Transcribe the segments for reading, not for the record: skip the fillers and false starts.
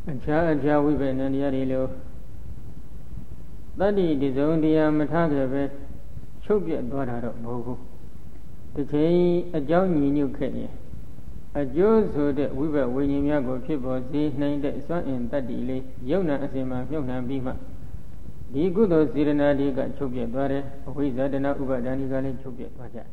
အခြားဝိပဿနာတရားတွေလို့တတ္တိဒီဇုံတရားမထားခဲ့ပဲချုပ်ပြတ်သွားတာတော့မဟုတ်ဘူးတစ်ချိန်အကြောင်းညီညွတ်ခဲ့ရင်အကျိုးဆိုတဲ့ဝိပဿဝိညာဉ်များကိုဖြစ်ပေါ်စေနိုင်တဲ့စွမ်းအင်တတ္တိလေးယုံနာအစဉ်မှာမြုပ်နှံပြီးမှဒီကုသိုလ်စေတနာတွေကချုပ်ပြတ်သွားတယ်အဝိဇ္ဇာတဏဥပါဒဏ်တွေကလည်းချုပ်ပြတ်သွားကြ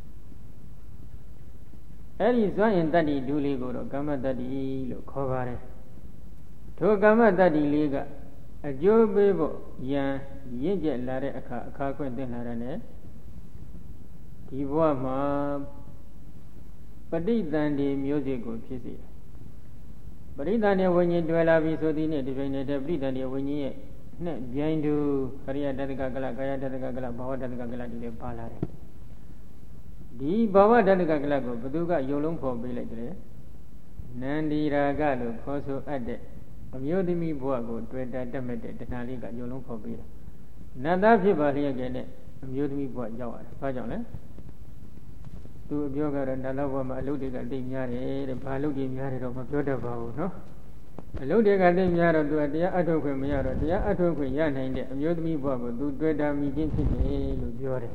အဲ့ဒီစွမ်းအင်တတ္တိဒုလေးကိုတော့ကမ္မတတ္တိလို့ခေါ်ပါတယ်ထိုကမ္မတတ္တိလေးကအကျိုးပေးဖို့ရန်ရင့်ကျက်လာတဲ့အခါခွင့်တင်လာတဲ့နဲ့ဒီဘဝမှာပဋိသန္ဓေမျိုးစေ့ကိုဖြစ်စေပဋိသန္ဓေဝိညာဉ်တွေ့လာပြီဆိုသည်နဲ့ဒီပိုင်းနဲ့ပဋိသန္ဓေဝိညာဉ်ရဲ့နဲ့ပြိုင်တူခရိယတတ္တကကလကာယတတ္တကကလဘာဝတတ္တကကလဒီလေးပါလာတယ်ဒီဘာဝတတ္တကကလကိုဘသူကယုံလုံးဖော်ပေးလိုက်တယ်နန္ဒီရာဂလို့ခေါ်ဆိုအပ်တဲ့အမျိုးသမီးဘဝကိုတွေ့တာတက်မဲ့တဲ့တဏှာလေးကယုံလုံးဖော်ပေးတယ်နတ်သားဖြစ်ပါလျက်နဲ့အမျိုးသမီးဘဝရောက်ရတယ်ဘာကြောင့်လဲသူအပြောကတော့နတ်သားဘဝမှာအလုပ်တွေကတိတ်များတယ်တဲ့ဘာလုပ်တွေများတယ်တော့မပြောတတ်ပါဘူးနော်အလုပ်တွေကတိတ်များတော့သူကတရားအထုတ်ခွင့်မရတော့တရားအထုတ်ခွင့်ရနိုင်တဲ့အမျိုးသမီးဘဝကိုသူတွေ့တာမိချင်းဖြစ်တယ်လို့ပြောတယ်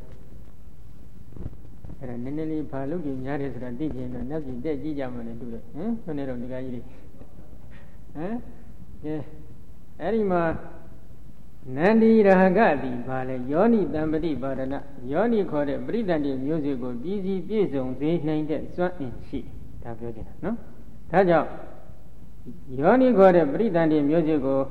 အဲ့ဒါနည်းနည်းလေးဘာလုပ်တွေများတယ်ဆိုတာသိချင်တော့နတ်ပြည်တက်ကြည့်ကြမှလည်းတူတယ်ဟမ်ခொနဲ့တော့ဒီကကြီးတွေဟမ်ကဲအဲ့ဒီမှာနန္ဒီရာဂတိဘာလဲယောနိတံပတိပါဒနာယောနိခေါ်တဲ့ပရိသန္တိမျိုးစေ့ကိုပြည်စည်းပြည့်စုံစေနိုင်တဲ့စွမ်းအင်ရှိဒါပြောချင်တာနော်ဒါကြောင့်ယောနိခေါ်တဲ့ပရိသန္တိမျိုးစေ့ကို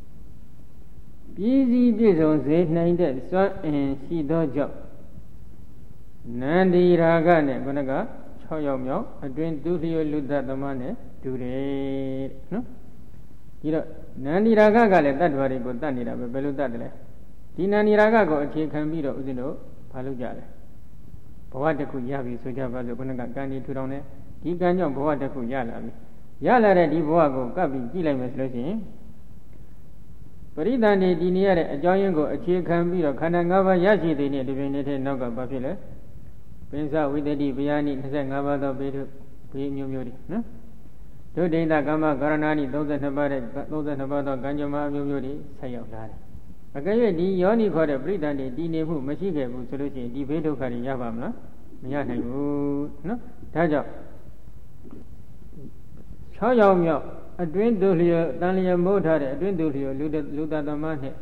ပြည်စည်းပြည့်စုံစေနိုင်တဲ့စွမ်းအင်ရှိသောကြောင့်နန္ဒီရာဂနဲ့ခုနက6ယောက်မြောက်အတွင်သူလျောလူသသမနဲ့တူတယ်နော်ဒီတော့နန္ဒီရာဂကလည်းတတ္တဝါတွေကိုတတ်နေတာပဲဘယ်လိုတတ်တယ်လဲဒီနန္ဒီရာဂကိုအခြေခံပြီးတော့ဦးဇင်းတို့ဘာလုပ်ကြလဲဘဝတစ်ခုရပြီဆိုကြပါစို့ခုနကကံဒီထူထောင်တယ်ဒီကံကြောင့်ဘဝတစ်ခုရလာပြီရလာတဲ့ဒီဘဝကိုကပ်ပြီးကြည့်လိုက်မယ်ဆိုလို့ရှိရင်ပရိသန္တိတည်နေရတဲ့အကြောင်းရင်းကိုအခြေခံပြီးတော့ခန္ဓာ၅ပါးရရှိတဲ့နေ့ဒီပြင်နေတဲ့နောက်ကဘာဖြစ်လဲပင်စဝိတ္တိဗျာနိ25ပါးသောဘေးမျိုးတွေနော်ဒုဒိဋ္ဌကမ္မကာရဏာနိ32ပါးတဲ့32ပါးသောကံကြမ္မာမျိုးတွေဆက်ရောက်လာတယ်။အကယ်၍ဒီယောနိခေါ်တဲ့ပရိသန္တိတည်နေမှုမရှိခဲ့ဘူးဆိုလို့ရှိရင်ဒီဘေးဒုက္ခတွေရပါမလားမရနိုင်ဘူးနော်။ဒါကြောင့်6ယောက်မြောက်အတွင်းသူလျောတန်လျောမိုးထားတဲ့အတွင်းသူလျောလူတသမနဲ့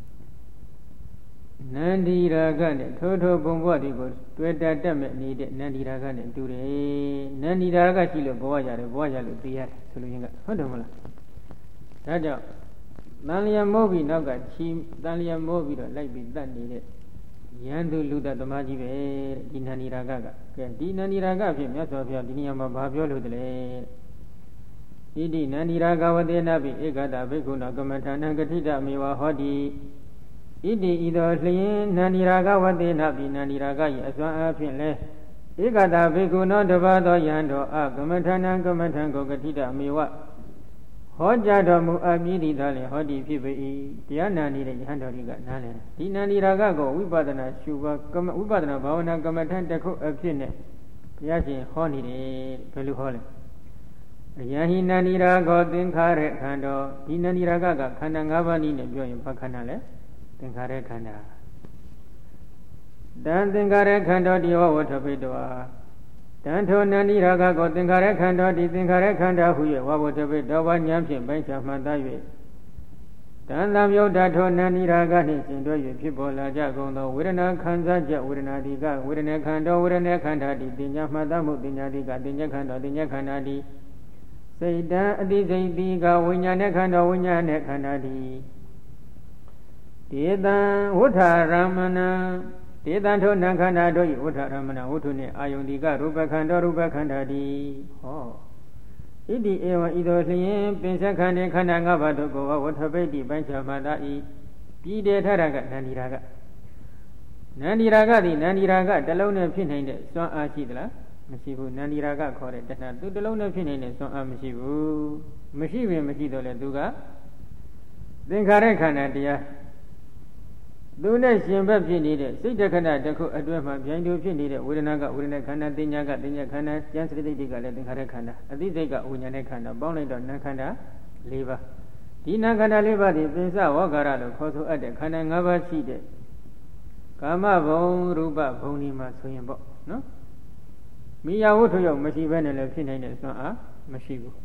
နန္ဒီရာဂနဲ့ထိုဘုံဘဝတွေကိုတွေ့တာတက်မဲ့နေတဲ့နန္ဒီရာဂနဲ့တူတယ်နန္ဒီရာဂရှိလို့ဘဝရတယ်ဘဝရလို့သိရတယ်ဆိုလို့ရင်ကဟုတ်တယ်မလားဒါကြောင့်တန်လျာမိုးပြီးနောက်ကချီတန်လျာမိုးပြီးတော့လိုက်ပြီးတတ်နေတဲ့ယန္တုလူတသမားကြီးပဲဒီနန္ဒီရာဂကကဲဒီနန္ဒီရာဂဖြစ်မြတ်စွာဘုရားဒီနေရာမှာဘာပြောလို့တလဲဣတိနန္ဒီရာဂဝတေနပိဧကတဘိက္ခုနာကမ္မထာနံကတိတမေဝဟောတိဣတိဤသောလျင်နန္ဒီရာဂဝတေနပိနန္ဒီရာဂ၏အစွမ်းအားဖြင့်လဲဧကတဘိက္ခုနောတပါးသောယံတော်အကမ္မထာနံကမ္မထံကိုကတိတမေဝဟောကြားတော်မူအပ်မည်သည်သာလျှင်ဟောတိဖြစ်ပေ၏တရားနာနေတဲ့ယဟန်တော်ကြီးကနားလည်တယ်ဒီနန္ဒီရာဂကိုဝိပဿနာရှုပါဝိပဿနာဘာဝနာကမ္မထံတစ်ခုအဖြစ်နဲ့ဘုရားရှင်ဟောနေတယ်ဘယ်လိုဟောလဲအယံဟိနန္ဒီရာဂောသင်္ခါရခန္ဓာဒီနန္ဒီရာဂကခန္ဓာ၅ပါးနည်းနဲ့ပြောရင်ဘာခန္ဓာလဲသင်္ခါရခန္ဓာတံသင်္ခါရခန္ဓာတိဝဝထပိတောတံထိုနန္ဒီရာဂကိုသင်္ခါရခန္ဓာတိသင်္ခါရခန္ဓာဟု၍ဝဝထပိတောဘာဉာဏ်ဖြင့်ပိုင်းခြားမှတ်သား၍တံသံယုတ်တထိုနန္ဒီရာဂနှင့်ရှင်တွဲ၍ဖြစ်ပေါ်လာကြကုန်သောဝေဒနာခံစားချက်ဝေဒနာတိကဝေဒနာခန္ဓာဝေဒနာခန္ဓာတိတင်ညာမှတ်သားမှုတင်ညာတိကတင်ညာခန္ဓာတင်ညာခန္ဓာတိစိတ်တံအတိစိတ်တိကဝိညာဉ်နဲ့ခန္ဓာဝိညာဉ်နဲ့ခန္ဓာတိဒေတံဝဋ္ဌရမဏံဒေတံထိုနံခန္ဓာတို့၏ဝဋ္ဌရမဏဝဋ္ထုနှင့်အာယုန်ဒီကရူပခန္ဓာရူပခန္ဓာတိဟောဣတိဧဝံဤသို့လျင်ပင်စခန္ဓာခန္ဓာ၅ပါးတို့ကိုဝဋ္ဌပိတ္တိပိုင်းခြားမှသာဤပြည်တေထရကနန္ဒီရာဂနန္ဒီရာဂသည်နန္ဒီရာဂတစ်လုံးနဲ့ဖြစ်နိုင်တဲ့စွမ်းအားရှိသလားမရှိဘူးနန္ဒီရာဂခေါ်တဲ့တဏှာသူတစ်လုံးနဲ့ဖြစ်နေတဲ့စွမ်းအားမရှိဘူးမရှိပင်မရှိတော့လေသူကသင်္ခါရခန္ဓာတရားသူနဲ့ရှင်ဘက်ဖြစ်နေတဲ့စိတ်တခဏတစ်ခုအတွင်းမှာဗျိုင်းတူဖြစ်နေတဲ့ဝေဒနာကဝေဒနာခန္ဓာတင်ညာကတင်ညာခန္ဓာဉာဏ်စရိတိကလည်းသင်္ခါရခန္ဓာအသိစိတ်ကဝိညာဉ်နဲ့ခန္ဓာပေါင်းလိုက်တော့နာခန္ဓာ၄ပါးဒီနာခန္ဓာ၄ပါးဒီပင်စဝဂ္ဂရလို့ခေါ်ဆိုအပ်တဲ့ခန္ဓာ၅ပါးရှိတဲ့ကာမဘုံရူပဘုံဒီမှာဆိုရင်ပေါ့နော်မိယာဝတ္ထုရောက်မရှိဘဲနဲ့လည်းဖြစ်နိုင်တဲ့စွမ်းအားမရှိဘူး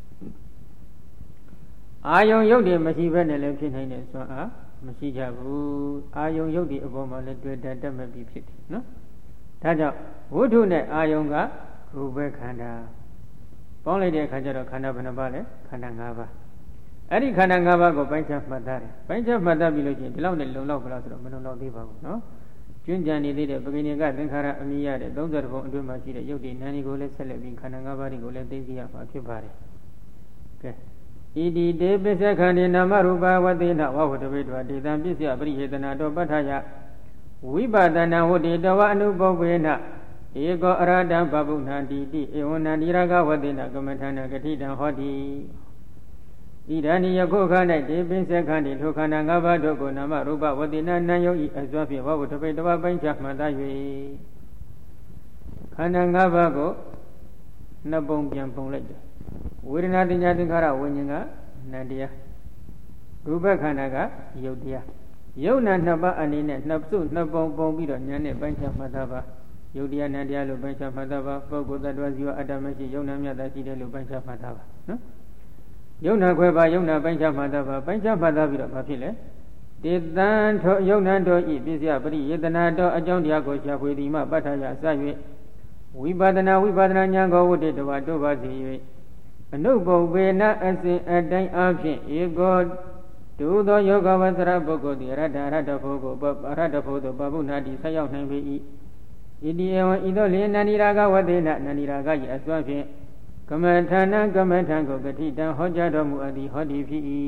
အာယုံယုတ်တွေမရှိဘဲနဲ့လည်းဖြစ်နိုင်တဲ့စွမ်းအားမရှိကြဘူးအာယုံယုတ်တွေအပေါ်မှာလည်းတွေ့တတ်မှပြီးဖြစ်တယ်နော်ဒါကြောင့်ဝတ္ထုနဲ့အာယုံကရူပခန္ဓာပေါင်းလိုက်တဲ့အခါကျတော့ခန္ဓာဘယ်နှပါးလဲခန္ဓာ၅ပါးအဲ့ဒီခန္ဓာ၅ပါးကိုပိုင်းခြားမှတ်သားတယ်ပိုင်းခြားမှတ်သားပြီးလို့ရှိရင်ဒီလောက်နဲ့လုံလောက်ပါလားဆိုတော့မလုံလောက်သေးပါဘူးနော်ကျွန်းကြံနေသေးတဲ့ပဂိဏိကသင်္ခါရအမိရတဲ့30ဘုံအတွင်းမှာရှိတဲ့ယုတ်တိနာနီကိုလည်းဆက်လက်ပြီးခန္ဓာ၅ပါးတွေကိုလည်းသိသိရမှာဖြစ်ပါတယ်ကဲဣတိတေပစ္စခန္ဒီနာမရူပဝတိနဝဝတ္တဝိတ္တဝဒေသံပစ္စယပရိဟေတနာတောပဋ္ဌာယဝိပဒနာဝတ္တိတဝအနုပုပ္ပေနဧကောအရဟတံဘဗုဏ္တိတိဧဝံန္တိရဂဝတိနကမ္မထာနဂတိတံဟောတိဣဒာနိယခုခ၌တေပင်စခန္ဒီထိုခန္ဓာ၅ပါးတို့ကိုနာမရူပဝတိနာနံယုတ်ဤအစွမ်းဖြင့်ဝဝတ္တပိတဝပိုင်းခြားမှတ်သား၍ခန္ဓာ၅ပါးကိုနှစ်ပုံပြန်ပုံလိုက်တယ်ဝေဒနာတင်ညာသင်္ခါရဝိညာဉ်ကနံတရားရူပခန္ဓာကယုတ်တရားယုတ်နာနှစ်ပါးအနေနဲ့နှစ်စုနှစ်ပုံပုံပြီးတော့ဉာဏ်နဲ့ပိုင်းခြားမှတ်သားပါယုတ်တရားနံတရားလို့ပိုင်းခြားမှတ်သားပါပုဂ္ဂိုလ်သတ္တဝါဇီဝအတ္တမရှိယုတ်နာမြတ်တာရှိတယ်လို့ပိုင်းခြားမှတ်သားပါနော်ယုံနာခွဲပါယုံနာပိုင်းခြားမှတ်သားပါပိုင်းခြားမှတ်သားပြီးတော့ဘာဖြစ်လဲတေတံထောယုံနာတော်ဤပစ္စယပရိယေတနာတော်အကြောင်းတရားကိုရှာဖွေသည်မှပဋ္ဌာယစ၍ဝိပဒနာဉာဏ်ကိုဝတ္တေတဝါတို့ပါစေ၍အနုပုပ္ပေနအစဉ်အတိုင်းအဖြစ်ဧကောဒုသောယောဂဝဆရပုဂ္ဂိုလ်သည်ရတ္တဖို့ကိုရတ္တဖို့သို့ပဗုဏ္ဏတိဆက်ရောက်နိုင်ပေ၏ဣတိယဝဤသို့လျင်နန္ဒီရာဂဝတေနနန္ဒီရာဂ၏အစွမ်းဖြင့်ကမ္မထာနကမ္မထံကိုဂတိတံဟောကြားတော်မူအပ်သည်ဟောဒီဖြစ်၏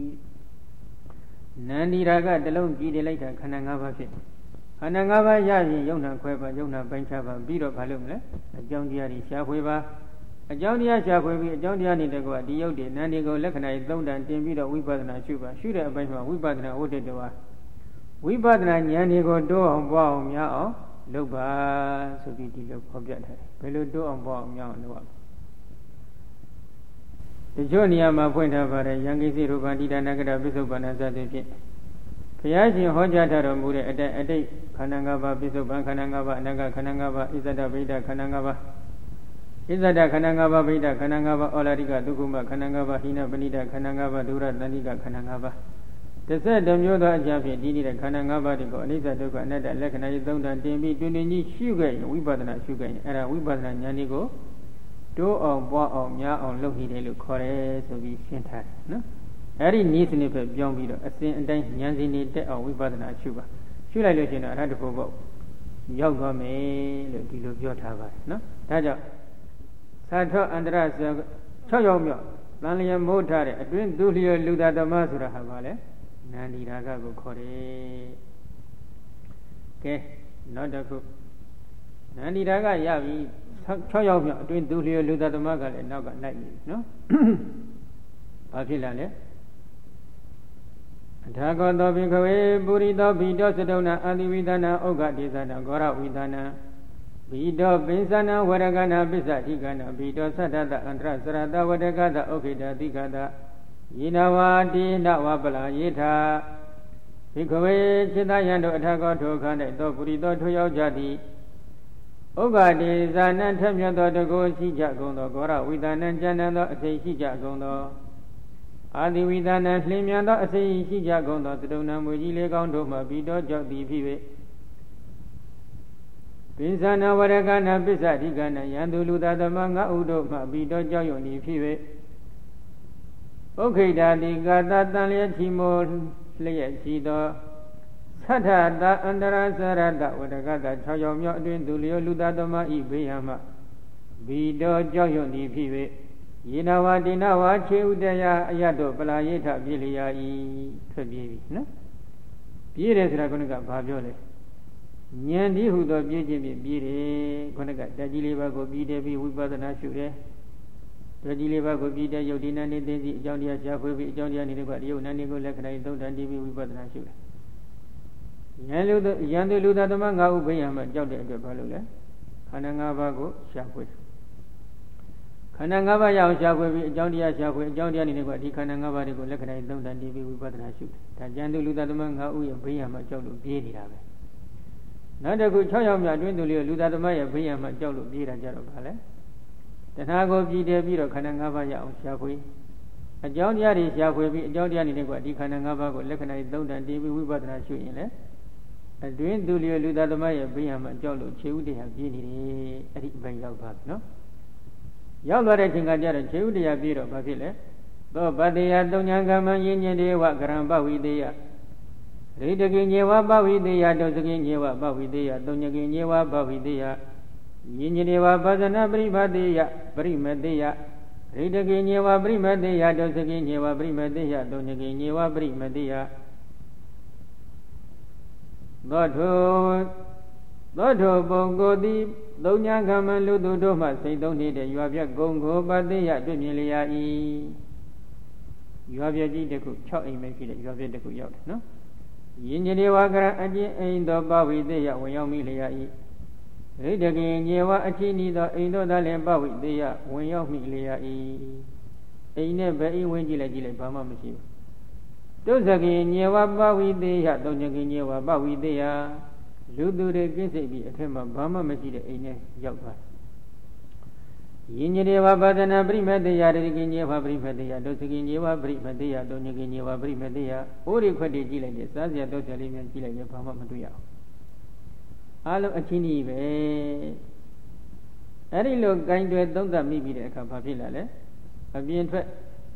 နန္ဒီရာဂတလုံးကြည်တလိုက်တာခန္ဓာ၅ပါးဖြစ်ခန္ဓာ၅ပါးရရင်ယုံနာခွဲပါယုံနာပိုင်းခြားပါပြီးတော့ဘာလုပ်မလဲအကြောင်းတရားတွေရှားဖွေပါအကြောင်းတရားရှားဖွေပြီးအကြောင်းတရားနေတဲ့ကွာဒီယုတ်တွေနန္ဒီကိုလက္ခဏာကြီး၃တန်တင်ပြီးတော့ဝိပဿနာရှုပါရှုတဲ့အပိုင်းမှာဝိပဿနာဝတ္တတော်ဝိပဿနာဉာဏ်တွေကိုတိုးအောင်ပွားအောင်များအောင်လုပ်ပါဆိုပြီးဒီလိုဖော်ပြထားတယ်ဘယ်လိုတိုးအောင်ပွားအောင်များအောင်လုပ်ရမလဲတချို့နေရာမှာဖွင့်ထားပါတယ်ယံကိစီရူပံတိဒါနကရပိစုပ္ပန္နစသဖြင့်ဘုရားရှင်ဟောကြားထားတော်မူတဲ့အတိတ်ခန္ဓာ၅ပါးပိစုပ္ပန်ခန္ဓာ၅ပါးအနဂခန္ဓာ၅ပါးဣဇဒဗိဒခန္ဓာ၅ပါးဣဇဒခန္ဓာ၅ပါးဗိဒခန္ဓာ၅ပါးဩလာရိကဒုက္ခမခန္ဓာ၅ပါးဟိနပဏိဒခန္ဓာ၅ပါးဒုရတန္တိကခန္ဓာ၅ပါး12မျိုးသောအကြဖြင့်ဒီနေတဲ့ခန္ဓာ၅ပါးတွေကိုအနိစ္စဒုက္ခအနတ္တလက္ခဏာကြီး၃တန်တင်ပြီးတွင်ကြီးရှုခဲ့ရင်ဝိပဿနာရှုခဲ့ရင်အဲ့ဒါဝိပဿနာဉာဏ်လေးကိုတိုးအောင်ပွားအောင်များအောင်လုပ်နေတယ်လို့ခေါ်တယ်ဆိုပြီးရှင်းထားတယ်နော်အဲ့ဒီနည်းစနစ်ပဲပြောင်းပြီးတော့အစဉ်အတိုင်းဉာဏ်စဉ်တွေတက်အောင်ဝိပဿနာရှုပါရှုလိုက်လို့ရှိရင်တော့အရဟတဖို့ပေါ့ရောက်သွားမယ်လို့ဒီလိုပြောထားပါတယ်နော်ဒါကြောင့်သာထောအန္တရဆို6ရောက်မြောက်တန်လျက်မိုးထားတဲ့အတွင်းသူလျောလူသားသမားဆိုတာဟာပါလေနန္ဒီရာဂကိုခေါ်တယ်ကဲနောက်တစ်ခုနန္ဒီရာဂရပြီ6ရောက်မြောက်အတွင်းသူလျောလူသားသမားကလည်းနောက်ကလိုက်ပြီနော်ဘာဖြစ်လာလဲအထာကောသောဘိခဝေပုရိသောဘိတောသတုဏအာတိဝိသနာဩဃတိသနာဂောရဝိသနာဘိတောပင်စနာဝရကနာပစ္စတိကနာဘိတောသတ္တတအန္တရစရတဝရကတဩခိတတိကတယေနဝတိနဝပလာယေထာဘိခဝေจิตယံတို့အထာကောထိုခန္ဓာသောပုရိသောထိုယောက်ျားသည်ဥက္ကတိဇာနံထမြတ်သောတကုရှိကြကုန်သောဂောရဝိသနံကျမ်းသောအစိရှိကြကုန်သောအာတိဝိသနံလျင်မြန်သောအစိရှိကြကုန်သောသတုဏမွေကြီးလေးကောင်းတို့မှဘိတောကြောက်သည်ဖြစ်၍ပိသနာဝရကနာပစ္စတိကနာယံသူလူသားသမငါဥတို့မှဘိတောကြောက်ရွံ့သည်ဖြစ်၍ဥခိတာတိကာတတန်လျက်ချီမိုးလျက်ချီသောသတ္ထတာအန္တရစရတဝရကတာ6ယောက်မြောက်အတွင်သူလျောလူသားသမဤဘေးရမှဘိတောကြောက်ရွံ့သည်ဖြစ်၍ယေနဝတိနဝခြေဥတယအယတို့ပလာယေထပြေလျာဤထွက်ပြေးပြီနော်ပြေးတယ်ဆိုတာခုနကဘာပြောလဲဉာဏ်ဒီဟုသောပြေးခြင်းဖြင့်ပြေးတယ်ခုနကတကြီးလေးပါးကိုပြေးတယ်ပြီးဝိပဿနာရှုတယ်တကြီးလေးပါးကိုပြေးတယ်ယုတ်ဒီနာနေသိသိအကြောင်းတရားရှားဖွေပြီးအကြောင်းတရားနေတဲ့ကတယုတ်နာနေကိုလက္ခဏာသုံးတန်တည်ပြီးဝိပဿနာရှုတယ်ဉာဏ်လူသားသမ၅ဦးဘိယံမှာကြောက်တဲ့အတွက်ဘာလို့လဲခန္ဓာ၅ပါးကိုရှားဖွေခခန္ဓာ၅ပါးရအောင်ရှာဖွေပြီးအကြောင်းတရားရှာဖွေအကြောင်းတရားနေနဲ့ကဒီခန္ဓာ၅ပါးတွေကိုလက္ခဏာသုံးတန်တည်ပြီးဝိပဿနာရှုတယ်ဒါကျန်သူလူသားသမ၅ဦးရဲ့ဘေးရမှာကြောက်လို့ပြေးနေတာပဲနောက်တစ်ခု6ရောက်မြအတွင်းသူလေးလူသားသမရဲ့ဘေးရမှာကြောက်လို့ပြေးတာကြတော့ဗာလဲတဏှာကိုပြည်တယ်ပြီးတော့ခန္ဓာ၅ပါးရအောင်ရှာဖွေအကြောင်းတရားတွေရှာဖွေပြီးအကြောင်းတရားနေတဲ့ကဒီခန္ဓာ၅ပါးကိုလက္ခဏာသုံးတန်တည်ပြီးဝိပဿနာရှုရင်လေအတွင်းသူလေးလူသားသမရဲ့ဘေးရမှာကြောက်လို့ခြေဥတရားပြေးနေတယ်အဲ့ဒီအပိုင်းရောက်သွားပြီနော်ရောက်သွားတဲ့ချိန်ကကြတော့ခြေဥတရားပြေးတော့ဘာဖြစ်လဲသောဗတ္တေယတုံညာကမ္မယဉ်ညင်တေဝကရံပဝိတေယရိတကိညေဝပဝိတေယတောစကိညေဝပဝိတေယတုံညကိညေဝပဝိတေယယဉ်ညင်တေဝပဇနပရိဘတေယပရိမတေယရိတကိညေဝပရိမတေယတောစကိညေဝပရိမတေယတုံညကိညေဝပရိမတေယသောထောပုဂ္ဂိုလ်သည်သုံးညာကမ္မလူသူတို့မှစိတ်သုံးနေတဲ့ရွာပြက်ကုံကိုပတေယတွေ့မြင်လျာ၏ရွာပြက်ကြီးတစ်ခု6အိမ်ပဲရှိတဲ့ရွာပြက်တစ်ခုရောက်တယ်နော်ယဉ်ညေဝကရအကျဉ်အိမ်သောပဝိတေယဝင်ရောက်မိလျာ၏ရိတကိညေဝအချိနီသောအိမ်တို့သာလည်းပဝိတေယဝင်ရောက်မိလျာ၏အိမ်နဲ့ပဲအိမ်ဝင်ကြည့်လိုက်ဘာမှမရှိဘူးတုဇကိညေဝပဝိတေယတုံညကိညေဝပဝိတေယလူသူတွေကင်းစိတ်ပြီးအထက်မှာဘာမှမရှိတဲ့အိမ်နဲ့ရောက်သွားယဉ်ညေဝပါဒနာပရိမတေယရိကိညေဝပရိမတေယဒုစကိညေဝပရိမတေယတုံညကိညေဝပရိမတေယဩရိခွက်တွေကြည့်လိုက်တယ်စားစရာတောက်စရာလေးများကြည့်လိုက်တယ်ဘာမှမတွေ့ရအောင်အားလုံးအချင်းကြီးပဲအဲ့ဒီလိုဂိုင်းတွေသုံးသပ်မိပြီးတဲ့အခါဘာဖြစ်လာလဲအပြင်ထွက်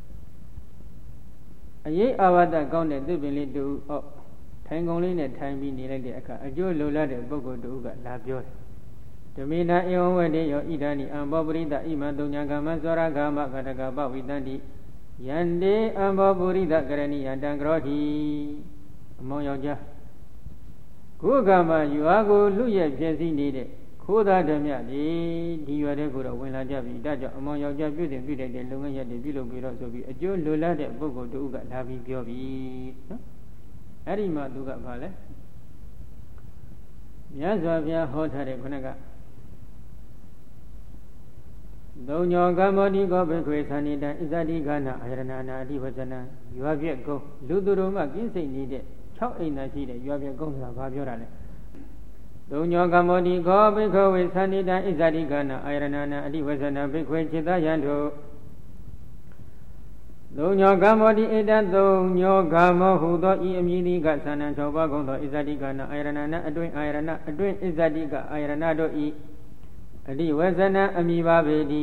အရေးအာဝတ္တကောင်းတဲ့သူပင်လေးတူထိုင်ကုန်လေးနဲ့ထိုင်ပြီးနေလိုက်တဲ့အခါအကျိုးလိုလားတဲ့ပုဂ္ဂိုလ်တူကလာပြောတယ်ဓမေနာဧဝံဝတေယောဣဒာနိအံဘောပရိဒဣမံတုံညာကမ္မသောရဂမကတကပဝိတန္တိယန္တေအံဘောပုရိဒကရဏိယတံကရောတိအမောင်ယောက်ျားခုကမှရွာကိုလူရဲ့ဖြစ်စည်းနေတဲ့ခိုးသားဓမြဒီရွာတဲ့ကိုတော့ဝင်လာကြပြီဒါကြောင့်အမောင်ယောက်ျားပြုတဲ့လုပ်ငန်းရက်တွေပြုလုပ်ပြီးတော့ဆိုပြီးအကျိုးလိုလားတဲ့ပုဂ္ဂိုလ်တူကလာပြီးပြောပြီနော်အဲ့ဒီမှာသူကဘာလဲမြတ်စွာဘုရားဟောထားတဲ့ခုနကသုံးညောကမ္မောတိကောဘိခွေသဏိတံဣဇတိကနာအာရဏနာအဓိဝဇနံရွာပြက်ကုန်းလူသူတို့မှကင်းစိတ်နေတဲ့6အိမ်သာရှိတဲ့ရွာပြက်ကုန်းဆိုတာဘာပြောတာလဲသုံးညောကမ္မောတိကောဘိခွေသဏိတံဣဇတိကနာအာရဏနာအဓိဝဇနံဘိခွေจิตယံတို့သုံးညောကမ္မောတိဣတံသုံးညောကမ္မောဟုသောဤအမည်သည်ကသဏ္ဍာန်6ပါးကုန်သောဣဇတိကနာအာရဏနာအတွင်းအာရဏအတွင်းဣဇတိကအာရဏတို့ဤအဓိဝဇနံအမိပါပေတိ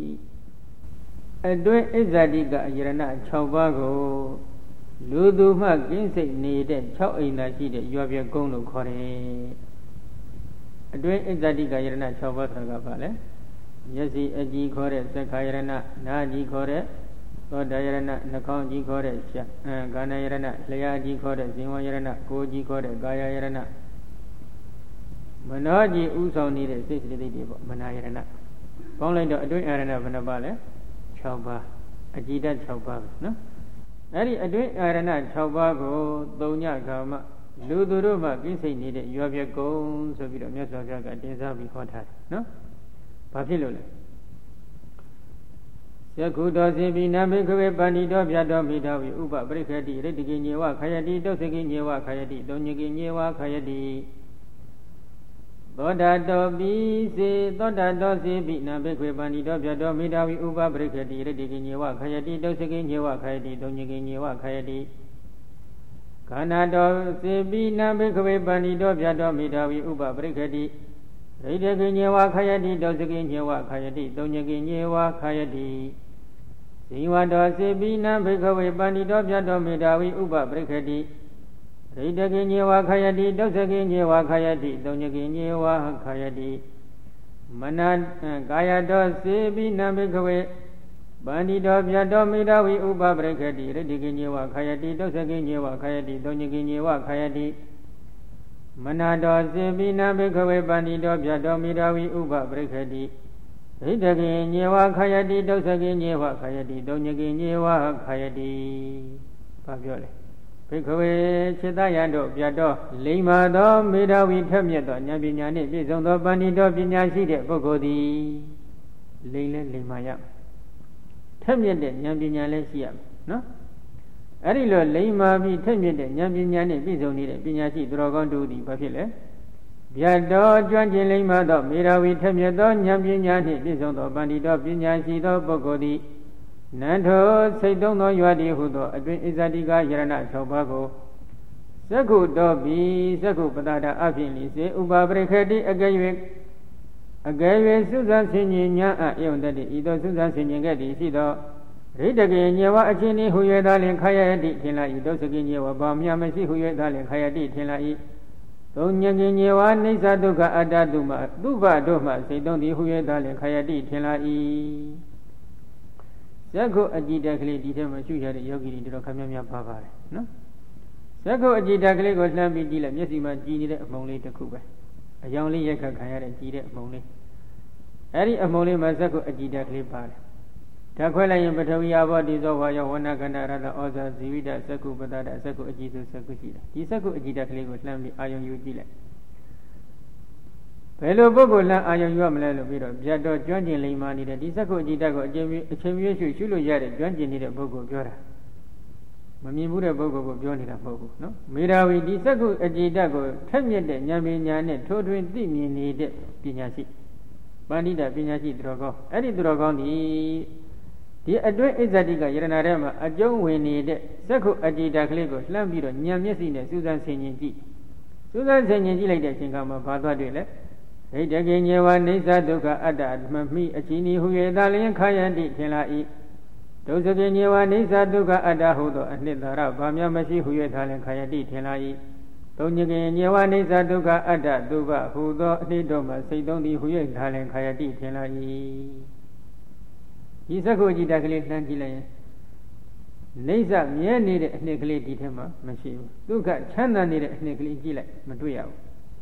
အတွင်းဣဇတိကအယရဏ6ပါးကိုလူသူမှကင်းစိတ်နေတဲ့6အိမ်သာရှိတဲ့ရွာပြကုန်းလို့ခေါ်တယ်အတွင်းဣဇတိကယရဏ6ပါးဆိုတာကဘာလဲမျက်စိအကြည့်ခေါ်တဲ့သက္ခာယရဏနားကြည့်ခေါ်တဲ့သောတာယရဏနှာခေါင်းကြည့်ခေါ်တဲ့ကာဏယရဏလျှာကြည့်ခေါ်တဲ့ဇင်ဝယရဏကိုယ်ကြည့်ခေါ်တဲ့ကာယယရဏမနောကြီးဥဆောင်နေတဲ့စိတ်စိတ်တွေပေါ့မနာယရဏပေါင်းလိုက်တော့အတွင်းအာရဏဘယ်နှပါလဲ6ပါးအကြည်ဓာတ်6ပါးပဲနော်အဲ့ဒီအတွင်းအာရဏ6ပါးကိုသုံးညကာမလူသူတို့မှကိစိတ်နေတဲ့ရွာပြကုံဆိုပြီးတော့မြတ်စွာဘုရားကတင်စားပြီးဟောထားတယ်နော်ဘာဖြစ်လို့လဲယခုတော်စီပိနာဘိခဝေပန္တိတော်ပြတော်မိတော်ဝိဥပပရိခတိရိတ္တိကိညေဝခယတိတုတ်စကိညေဝခယတိတုံညကိညေဝခယတိသောတာတောပိစေသောတာတောစေပိနာဘိခွေပန္တိတော်ပြတော်မိတော်ဝိဥပပရိခတိရိတ္တိကိညေဝခယတိတုတ်စကိညေဝခယတိတုံညကိညေဝခယတိခန္ဓာတော်စေပိနာဘိခဝေပန္တိတော်ပြတော်မိတော်ဝိဥပပရိခတိရိတ္တိကိညေဝခယတိတုတ်စကိညေဝခယတိတုံညကိညေဝခယတိဇိဝတောစေပိနာဘိခဝေပန္တိတော်ပြတော်မေတာဝိဥပပရိခတိရိတကိညေဝခယတိတုတ်စကိညေဝခယတိတုံညကိညေဝခယတိမနကာယတောစေပိနာဘိခဝေပန္တိတော်ပြတော်မေတာဝိဥပပရိခတိရိတကိညေဝခယတိတုတ်စကိညေဝခယတိတုံညကိညေဝခယတိမနတောစေပိနာဘိခဝေပန္တိတော်ပြတော်မေတာဝိဥပပရိခတိရိတကိညေဝခယတိတုတ်စကိညေဝခယတိတုံညကိညေဝခယတိဘာပြောလဲဘိခဝေစေတယံတို့ပြတ်တော်လိမ္မာသောမေဓာဝီထက်မြက်သောဉာဏ်ပညာနှင့်ပြည့်စုံသောပန္တိတော်ပညာရှိတဲ့ပုဂ္ဂိုလ်သည်လိမ္မာရထက်မြက်တဲ့ဉာဏ်ပညာလည်းရှိရမယ်နော်အဲ့ဒီလိုလိမ္မာပြီးထက်မြက်တဲ့ဉာဏ်ပညာနဲ့ပြည့်စုံနေတဲ့ပညာရှိသူတော်ကောင်းတို့သည်ဘာဖြစ်လဲဗျတ်တော်ကျွမ်းကျင်လိမ္မာသောမေရာဝီထက်မြက်သောဉာဏ်ပညာနှင့်ပြည့်စုံသောပန္တိတော်ပညာရှိသောပုဂ္ဂိုလ်သည်နန္ထောစိတ်သုံးသောရွာတည်းဟုသောအတွင်ဣဇတိကယရဏ6ပါးကိုသက္ခုတော်ပြီးသက္ခုပတ္တအဖြစ်လီစေဥပပရိခတိအကဲ၍စုဇံဆင်ញင်ညာအယုံတတိဤသို့စုဇံဆင်ញင်ခဲ့သည်ရှိသောရိတကေညေဝအချင်းဤဟူ၍သာလင်ခယယတိထင်လာ၏ဒုစကိညေဝဘာမြမရှိဟူ၍သာလင်ခယတိထင်လာ၏သုံးညင်ညေဝအိဋ္ဌဒုက္ခအတ္တတုမသူဘတို့မှစိတ်သုံးသည်ဟူ၍သာလင်ခယတိထင်လာ၏ဇက္ခုအကြည်တကလေးဒီထဲမှာရှုရတဲ့ယောဂီတွေတော်ခမ်းများပါပါတယ်နော်ဇက္ခုအကြည်တကလေးကိုလှမ်းပြီးကြည့်လိုက်မျက်စိမှာကြည်နေတဲ့အမုံလေးတစ်ခုပဲအယောင်လေးရက်ခတ်ခံရတဲ့ကြည်တဲ့အမုံလေးအဲ့ဒီအမုံလေးမှာဇက္ခုအကြည်တကလေးပါတယ်ဓာတ်ခွဲလိုက်ရင်ပထဝီအဘောတိဇောဝါယောဝဏကန္တရတဩဇာဇီဝိတဇက္ခုပတ္တဇက္ခုအကြည်ဆိုဇက္ခုရှိတယ်ဒီဇက္ခုအကြည်တကလေးကိုလှမ်းပြီးအာယုံယူကြည့်လိုက်ဘယ်လိုပုဂ္ဂိုလ်လမ်းအာယုံယူရမလဲလို့ပြီးတော့ဗျတ်တော်ကျွမ်းကျင်လိမ္မာနေတဲ့ဒီဇက္ခုအကြည်တကိုအချိန်မြင့်ရှုလို့ရတဲ့ကျွမ်းကျင်နေတဲ့ပုဂ္ဂိုလ်ပြောတာမမြင်ဘူးတဲ့ပုဂ္ဂိုလ်ကိုပြောနေတာမဟုတ်ဘူးနော်မေရာဝီဒီဇက္ခုအကြည်တကိုထက်မြက်တဲ့ဉာဏ်ပညာနဲ့ထိုးထွင်းသိမြင်နေတဲ့ပညာရှိပန္တိတပညာရှိသူတော်ကောင်းအဲ့ဒီသူတော်ကောင်းဒီအတွင်းဣဇတိကယရဏထဲမှာအကျုံးဝင်နေတဲ့ဇက္ခုအကြည်တကလေးကိုလှမ်းပြီးတော့ဉာဏ်မျက်စိနဲ့စူးစမ်းဆင်ခြင်ကြည့်လိုက်တဲ့အချိန်ကမှဘာသွားတွေ့လဲဣတကေညေဝအိဋ္ဌဒုက္ခအတ္တမမိအချီနီဟူ၍သာလျင်ခယတိထင်လာ၏ဒုစကေညေဝအိဋ္ဌဒုက္ခအတ္တဟုသောအနှစ်သာရဘာမျှမရှိဟူ၍သာလျင်ခယတိထင်လာ၏သုံးညကေညေဝအိဋ္ဌဒုက္ခအတ္တသူဘဟုသောအနှစ်တော်မှာစိတ်သုံးသည်ဟူ၍သာလျင်ခယတိထင်လာ၏ဒီဇက္ခုအကြည်တကလေးလှမ်းကြည့်လိုက်ရင်နေဆမြဲနေတဲ့အနှစ်ကလေးဒီထဲမှာမရှိဘူးဒုက္ခချမ်းသာနေတဲ့အနှစ်ကလေးကြည့်လိုက်မတွေ့ရဘူး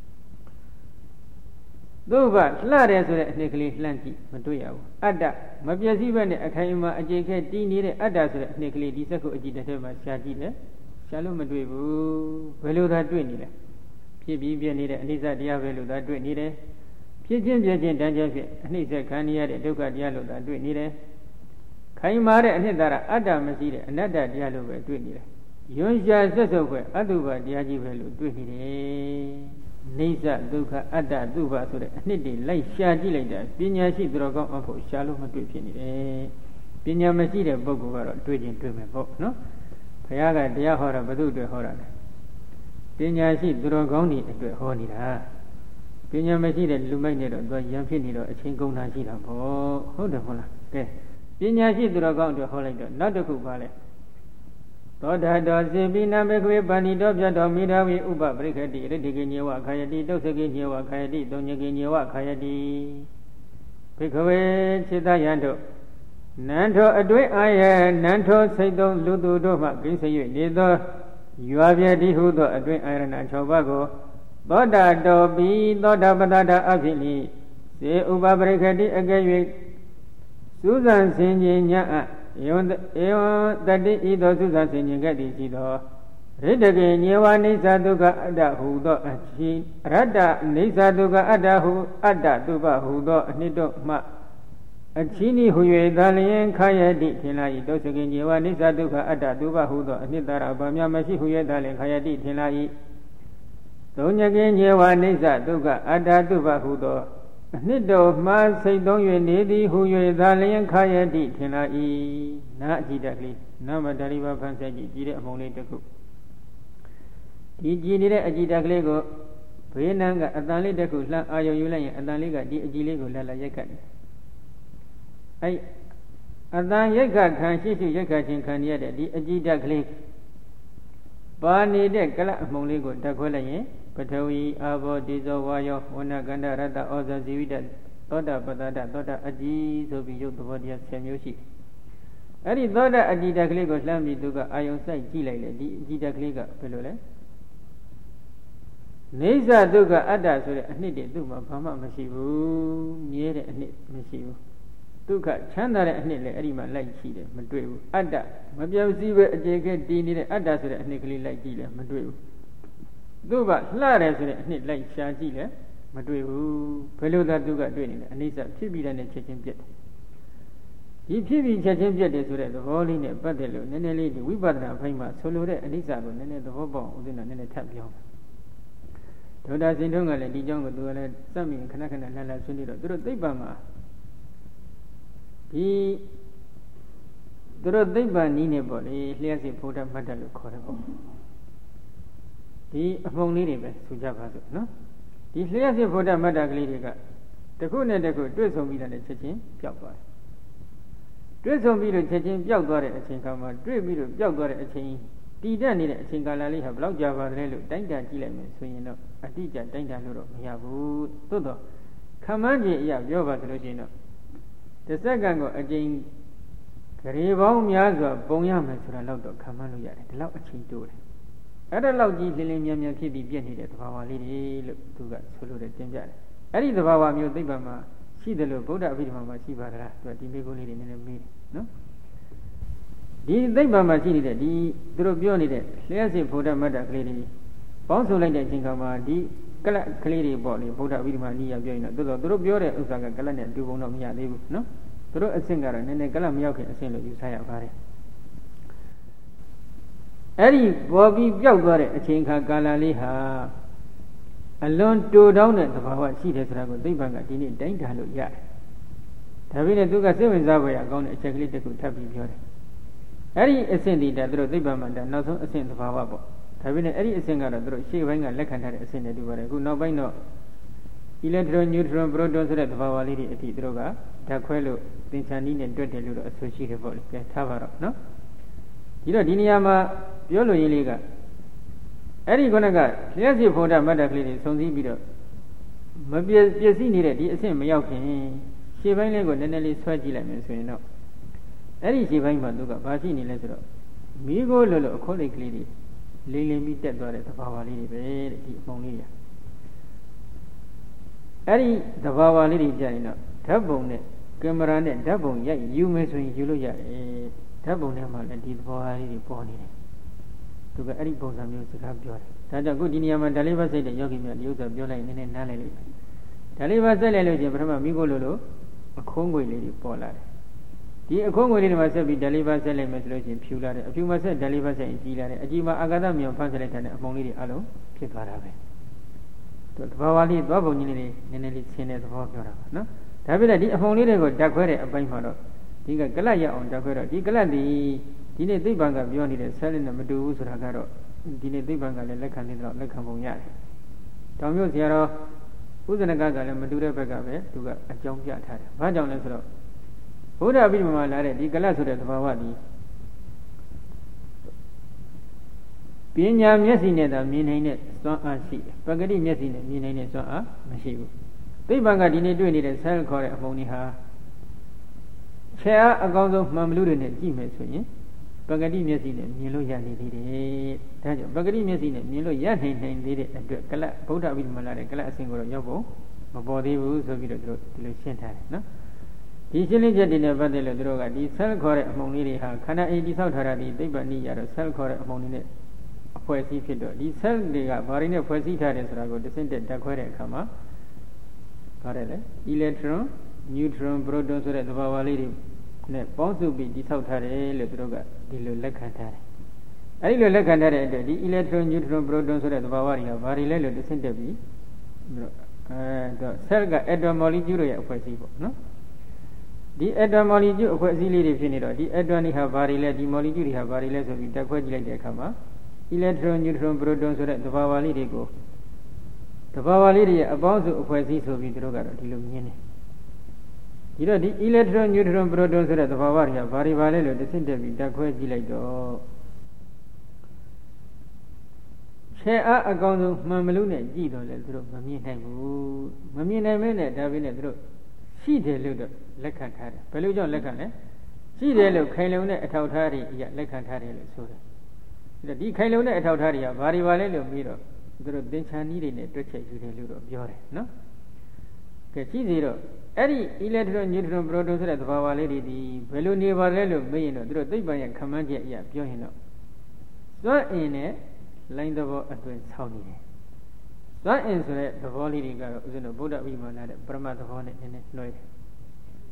သူဘလှတယ်ဆိုတဲ့အနှစ်ကလေးလှမ်းကြည့်မတွေ့ရဘူးအတ္တမပြည့်စည်ဘဲနဲ့အခိုင်အမာအခြေခဲတည်နေတဲ့အတ္တဆိုတဲ့အနှစ်ကလေးဒီဇက္ခုအကြည်တထဲမှာရှားကြည့်တယ်ရှားလို့မတွေ့ဘူးဘယ်လိုသာတွေ့နေလဲဖြစ်ပြီးပြည့်နေတဲ့အနိစ္စတရားပဲလို့သာတွေ့နေတယ်ဖြစ်ချင်းပြည့်ချင်းတန်းကျဖြစ်အနှိမ့်ဆက်ခံရတဲ့ဒုက္ခတရားလို့သာတွေ့နေတယ်ခိုင်မာတဲ့အနှစ်သာရအတ္တမရှိတဲ့အနတ္တတရားလို့ပဲတွေ့နေတယ်ယွန်းရှာဆက်ဆုပ်ပဲအတုပတရားကြီးပဲလို့တွေ့နေတယ်နိစ္စဒုက္ခအတ္တတုပဆိုတဲ့အနှစ်တွေလိုက်ရှာကြည့်လိုက်တာပညာရှိသူတော်ကောင်းအဖို့ရှာလို့မတွေ့ဖြစ်နေတယ်ပညာမရှိတဲ့ပုဂ္ဂိုလ်ကတော့တွေ့ချင်းတွေ့မယ်ပေါ့နော်ဘုရားကတရားဟောတာဘု து အတွက်ဟောတာလေပညာရှိသူတော်ကောင်းတွေအတွက်ဟောနေတာပညာမရှိတဲ့လူမိုက်နဲ့တော့သူရံဖြစ်နေတော့အချင်းကုန်တာရှိတာပေါ့ဟုတ်တယ်မဟုတ်လားကဲပညာရှိသူတော်ကောင်းအတွက်ဟောလိုက်တော့နောက်တစ်ခုပါလဲသောတာတော်စေပိနဘေခွေပန္တိတော်ပြတ်တော်မိတော်ဝိဥပပရိခတိရတ္တိကိညေဝခာယတိတုတ်စကိညေဝခာယတိသုံးညကိညေဝခာယတိဘိခဝေခြေတယံတို့နန္ထောအတွင်းအာယနန္ထောစိတ်သုံးလူသူတို့မှကိစ္စ၍နေသောရွာပြတိဟုသောအတွင်းအာရဏ6ပါးကိုသောတာတော်ပြီးသောတာပတ္တအဖြစ်လီစေဥပပရိခတိအကဲ၍စူးစမ်းဆင်ခြင်ညာဧဝံတတိဤသောစူးစမ်းဆင်ခြင်ခဲ့သည်ရှိသောရိတကေညေဝအိဋ္ဌဒုက္ခအတ္တဟုသောအချီရတ္တအိဋ္ဌဒုက္ခအတ္တဟုအတ္တသူပဟုသောအနှစ်တို့မှအချီးနီဟူ၍သာလျင်ခယတိထင်လာ၏ဒုစကေညေဝအိဋ္ဌဒုက္ခအတ္တသူပဟုသောအနှစ်သာရဘာများမရှိဟူ၍သာလျင်ခယတိထင်လာ၏သုံးညကေညေဝအိဋ္ဌဒုက္ခအတ္တသူပဟုသောအနှစ်တော်မှစိတ်သုံး၍နေသည်ဟူ၍သာလျင်ခယတိထင်လာ၏နာအကြည့်တကလေးနာမတရိဘဖန်ဆက်ကြည့်ကြည့်တဲ့အမုံလေးတစ်ခုဒီကြည်နေတဲ့အကြည်တကလေးကိုဘေးနန်းကအတန်လေးတစ်ခုလှမ်းအာရုံယူလိုက်ရင်အတန်လေးကဒီအကြည်လေးကိုလက်လက်ရိုက်ခတ်တယ်အဲ့အတန်ရိုက်ခတ်ခံရှိရိုက်ခတ်ခြင်းခံရတဲ့ဒီအကြည်တကလေးပါနေတဲ့ကလအမုံလေးကိုတက်ခွဲလိုက်ရင်ပထဝီအာဘောတိဇောဝါယောဝဏကန္တရတ္တဩဇာဇီဝိတသောတာပတ္တသောတာအကြည်ဆိုပြီးရုပ်သဘောတရား10မျိုးရှိအဲ့ဒီသောတာအကြည်တကလေးကိုလှမ်းပြီးသူကအာယုံစိုက်ကြည့်လိုက်လေဒီအကြည်တကလေးကဘယ်လိုလဲနေသဒုက္ခအတ္တဆိုတဲ့အနှစ်တွေသူ့မှာဘာမှမရှိဘူးမြဲတဲ့အနှစ်မရှိဘူးဒုက္ခချမ်းသာတဲ့အနှစ်လည်းအဲ့ဒီမှာလိုက်ရှိတယ်မတွေ့ဘူးအတ္တမပြောင်းစည်းပဲအခြေခဲတည်နေတဲ့အတ္တဆိုတဲ့အနှစ်ကလေးလိုက်ကြည့်လဲမတွေ့ဘူးသူ့ကလှတယ်ဆိုတဲ့အနှစ်လိုက်ရှားကြည့်လဲမတွေ့ဘူးဘယ်လိုသာသူကတွေ့နေလဲအနိစ္စဖြစ်ပြီးတဲ့နဲ့ချက်ချင်းပြတ်တယ်ဒီဖြစ်ပြီးချက်ချင်းပြတ်တယ်ဆိုတဲ့သဘောလေးနဲ့ပတ်သက်လို့နည်းနည်းလေးဒီဝိပဿနာအပိုင်းမှာဆိုလိုတဲ့အနိစ္စကိုနည်းနည်းသဘောပေါက်ဦးဇင်းကနည်းနည်းထပ်ပြောမယ်ဒေါက်တာစင်ထုံးကလည်းဒီကြောင့်ကသူကလည်းစက်မြင်ခဏခဏလှလှဆွေးနေတော့သူတို့သိပ္ပံမှာဒီသူတို့သိပ္ပံနည်းနဲ့ပေါ့လေလျှက်စစ်ဖို့တတ်မှတ်တယ်လို့ခေါ်တယ်ပေါ့ဒီအမှုံလေးတွေပဲဆိုကြပါစို့နော်ဒီလျှက်စစ်ဖို့တတ်မှတ်တာကလေးတွေကတစ်ခုနဲ့တစ်ခုတွဲဆုံပြီးတဲ့ချက်ချင်းပျောက်သွားတယ်တွဲဆုံပြီးတော့ချက်ချင်းပျောက်သွားတဲ့အချိန်ခါမှာတွေ့ပြီးတော့ပျောက်သွားတဲ့အချိန်တည်တတ်နေတဲ့အချိန်ကာလလေးဟာဘယ်လောက်ကြာပါသလဲလို့တိုင်းတာကြည့်လိုက်မယ်ဆိုရင်တော့အတိအကျတိုင်းတာလို့တော့မရဘူးသို့တော့ခမန်းကြီးအရာပြောပါသလိုချင်းတော့တစ်စက္ကန့်ကိုအချိန်ဂရေပေါင်းများစွာပုံရမယ်ဆိုတာတော့ခမန်းလို့ရတယ်ဒီလောက်အချိန်တိုးတယ်အဲ့ဒါလောက်ကြီးလင်းလင်းမြန်မြန်ဖြစ်ပြီးပြည့်နေတဲ့သဘာဝလေးတွေလို့သူကဆိုလို့တင်ပြတယ်အဲ့ဒီသဘာဝမျိုးသိပ္ပံမှာရှိတယ်လို့ဗုဒ္ဓအဘိဓမ္မာမှာရှိပါသလားသူကဒီမေးခွန်းလေးတွေနည်းနည်းမေးတယ်နော်ဒီသိပ္ပံမှာရှိနေတဲ့ဒီသူတို့ပြောနေတဲ့လျှက်စစ်ဖို့တတ်မှတ်တာကလေးတွေပေါင်းစုံလိုက်တဲ့အချိန်ခါမှာဒီကလတ်ကလေးတွေပေါ့လေဗုဒ္ဓအဘိဓမ္မာနည်းရပြောရင်တော့သူတို့ပြောတဲ့ဥစ္စာကကလတ်နဲ့အတူပုံတော့မရသေးဘူးနော်သူတို့အဆင့်ကတော့နည်းနည်းကလတ်မရောက်ခင်အဆင့်လို့ယူဆရပါတယ်အဲ့ဒီပေါ်ပြီးပျောက်သွားတဲ့အချိန်ခါကာလလေးဟာအလွန်တူတောင်းတဲ့သဘာဝရှိတယ်ဆိုတာကိုသိပ္ပံကဒီနေ့တိုင်းတာလို့ရတယ်ဒါပေမဲ့သူကစိတ်ဝင်စားဖွယ်အကောင်းတဲ့အချက်ကလေးတစ်ခုထပ်ပြီးပြောတယ်အဲ့ဒီအဆင့်ဒီတာသူတို့သိပ္ပံမှာနောက်ဆုံးအဆင့်သဘာဝပေါ့ဒါပေမဲ့အဲ့ဒီအဆင့်ကတော့သူတို့ရှေ့ပိုင်းကလက်ခံထားတဲ့အဆင့်နဲ့တူပါတယ်အခုနောက်ပိုင်းတော့အီလက်ထရွန်နျူထရွန်ပရိုတွန်ဆိုတဲ့သဘာဝလေးတွေအထိသူတို့ကဓာတ်ခွဲလို့သင်္ချာနည်းနဲ့တွက်တယ်လို့တော့အဆိုရှိတယ်ပေါ့လေကဲထားပါတော့နော်ဒီတော့ဒီနေရာမှာပြောလို့ရင်းလေးကအဲ့ဒီခုနကလျှက်စစ်ဖို့တာမတ်တကလေးတွေစုံစည်းပြီးတော့မပြည့်စည်နေတဲ့ဒီအဆင့်မရောက်ခင်ရှေ့ပိုင်းလေးကိုနည်းနည်းလေးဆွဲကြည့်လိုက်မယ်ဆိုရင်တော့အဲ့ဒီရှေ့ပိုင်းမှာသူကဘာရှိနေလဲဆိုတော့မိโกလို့လို့အခိုးလေးကလေးတွေလိမ့်လိမ့်ပြီးတက်သွားတဲ့သဘာဝလေးတွေပဲတဲ့ဒီအပုံလေးရအဲ့ဒီသဘာဝလေးတွေကြာရင်တော့ဓာတ်ပုံနဲ့ကင်မရာနဲ့ဓာတ်ပုံရိုက်ယူမယ်ဆိုရင်ယူလို့ရတယ်ဓာတ်ပုံထဲမှာလည်းဒီသဘာဝလေးတွေပေါ်နေတယ်သူကအဲ့ဒီပုံစံမျိုးစကားပြောတယ်ဒါကြောင့်ခုဒီနေရာမှာဓာလေးပါစိတ်တဲ့ယောဂီများဒီဥစ္စာပြောလိုက်နည်းနည်းနားလည်လိမ့်မယ်ဓာလေးပါစိတ်လိုက်လို့ချင်းပထမမိโกလို့အခိုးငွေလေးတွေပေါ်လာတယ်ဒီအခိုးငွေလေးတွေမှာဆက်ပြီးဓာလေးပါစိတ်လိုက်မယ်ဆိုလို့ချင်းဖြူလာတယ်အဖြူမှာဆက်ဓာလေးပါစိတ်ကြီးလာတယ်အကြီးမှာအာဂတမြောင်ဖန်ဆက်လိုက်တဲ့အပုံလေးတွေအလုံးဖြစ်သွားတာပဲသူသဘာဝလေးသွားပုံကြီးလေးတွေနည်းနည်းလေးဆင်းတဲ့သဘောပြောတာပါနော်ဒါပြည့်တဲ့ဒီအပုံလေးတွေကိုဓာတ်ခွဲတဲ့အပိုင်းမှာတော့ဒီကကလတ်ရအောင်ဓာတ်ခွဲတော့ဒီကလတ်ဒီနေ့သိပ္ပံကပြောနေတဲ့ဆဲလေးနဲ့မတူဘူးဆိုတာကတော့ဒီနေ့သိပ္ပံကလည်းလက်ခံနေတော့လက်ခံပုံရတယ်။တောင်မြို့ဆရာတော်ဥဇနကလည်းမတူတဲ့ဘက်ကပဲသူကအကြောင်းပြထားတယ်။ဘာကြောင့်လဲဆိုတော့ဘုရားအဘိဓမ္မာလာတဲ့ဒီကလတ်ဆိုတဲ့သဘာဝဒီပညာမျက်စိနဲ့သာမြင်နိုင်တဲ့စွမ်းအားရှိတယ်။ပဂတိမျက်စိနဲ့မြင်နိုင်တဲ့စွမ်းအားမရှိဘူး။သိပ္ပံကဒီနေ့တွေ့နေတဲ့ဆဲခေါ်တဲ့အပုံကြီးဟာဆရာအကောင်းဆုံးမှန်မလို့တွေနဲ့ကြည့်မယ်ဆိုရင်ပဂတိမျက်စိနဲ့မြင်လို့ရနေသေးတယ်။ဒါကြောင့်ပဂတိမျက်စိနဲ့မြင်လို့ရနိုင်သေးတဲ့အတွက်ကလတ်ဗုဒ္ဓအဘိဓမ္မာလာတဲ့ကလတ်အစဉ်ကိုတော့ရောက်ဖို့မပေါ်သေးဘူးဆိုပြီးတော့သူတို့ဒီလိုရှင်းထားတယ်နော်။ဒီရှင်းလင်းချက်တွေနဲ့ပတ်သက်လို့သူတို့ကဒီဆဲခေါ်တဲ့အမှုံလေးတွေဟာခန္ဓာအိမ်တိဆောက်ထားတာဒီသိပ္ပံနည်းရတော့ဆဲခေါ်တဲ့အမှုံလေးနဲ့အဖွဲ့အစည်းဖြစ်တော့ဒီဆဲတွေကဘာတွေနဲ့ဖွဲ့စည်းထားတယ်ဆိုတာကိုတစ်စင်းတက်တက်ခွဲတဲ့အခါမှာပါတယ်လေအီလက်ထရွန်နျူထရွန်ပရိုတွန်ဆိုတဲ့သဘာဝလေးတွေနဲ့ပေါင်းစုပြီးတိဆောက်ထားတယ်လို့သူတို့ကဒီလိုလက်ခံထားတယ်။အဲဒီလိုလက်ခံထားတဲ့အတွက်ဒီ electron neutron proton ဆိုတဲ့သဘာဝတွေကဘာတွေလဲလို့သိစစ်တက်ပြီးcell က atom molecule တွေရဲ့အဖွဲ့အစည်းပေါ့နော်။ဒီ atom molecule အဖွဲ့အစည်းလေးတွေဖြစ်နေတော့ဒီ atom တွေဟာဘာတွေလဲဒီ molecule တွေဟာဘာတွေလဲဆိုပြီးတက်ခွဲကြည့်လိုက်တဲ့အခါမှာ electron neutron proton ဆိုတဲ့သဘာဝလေးတွေကိုသဘာဝလေးတွေရဲ့အပေါင်းစုအဖွဲ့အစည်းဆိုပြီးသူတို့ကတော့ဒီလိုမြင်တယ်ဒီတော့ဒီ electron neutron proton ဆိုတဲ့သဘာဝတွေကဘာတွေပါလဲလို့တစ်ဆင့်တက်ပြီးတက်ခွဲကြည့်လိုက်တော့ဆဲအားအကောင်းဆုံးမှန်မလို့နဲ့ကြည့်တော့လေသူတို့မမြင်နိုင်ဘူးမမြင်နိုင်မဲနဲ့ဒါပေမဲ့သူတို့ရှိတယ်လို့တော့လက်ခံထားတယ်ဘယ်လိုကြောင့်လက်ခံလဲရှိတယ်လို့ခိုင်လုံတဲ့အထောက်ထားတွေအရလက်ခံထားတယ်လို့ဆိုတယ်ဒီခိုင်လုံတဲ့အထောက်ထားတွေကဘာတွေပါလဲလို့ပြီးတော့သူတို့သင်္ချာနည်းတွေနဲ့တွက်ချက်ယူတယ်လို့တော့ပြောတယ်နော်ကဲရှိသေးတော့အဲ့ဒီ electron neutron proton ဆိုတဲ့သဘာဝလေးတွေဒီဘယ်လိုနေပါလဲလို့မေးရင်တော့သူတို့သိပ္ပံရဲ့ခန့်မှန်းချက်အရပြောရင်တော့စွမ်းအင်နဲ့လိုင်းသဘောအတွင်းဆောင်းနေတယ်စွမ်းအင်ဆိုတဲ့သဘောလေးတွေကတော့ဦးဇင်းတို့ဗုဒ္ဓဝိမာန်တဲ့ပရမတ်သဘောနဲ့နည်းနည်းနှွှဲတယ်တ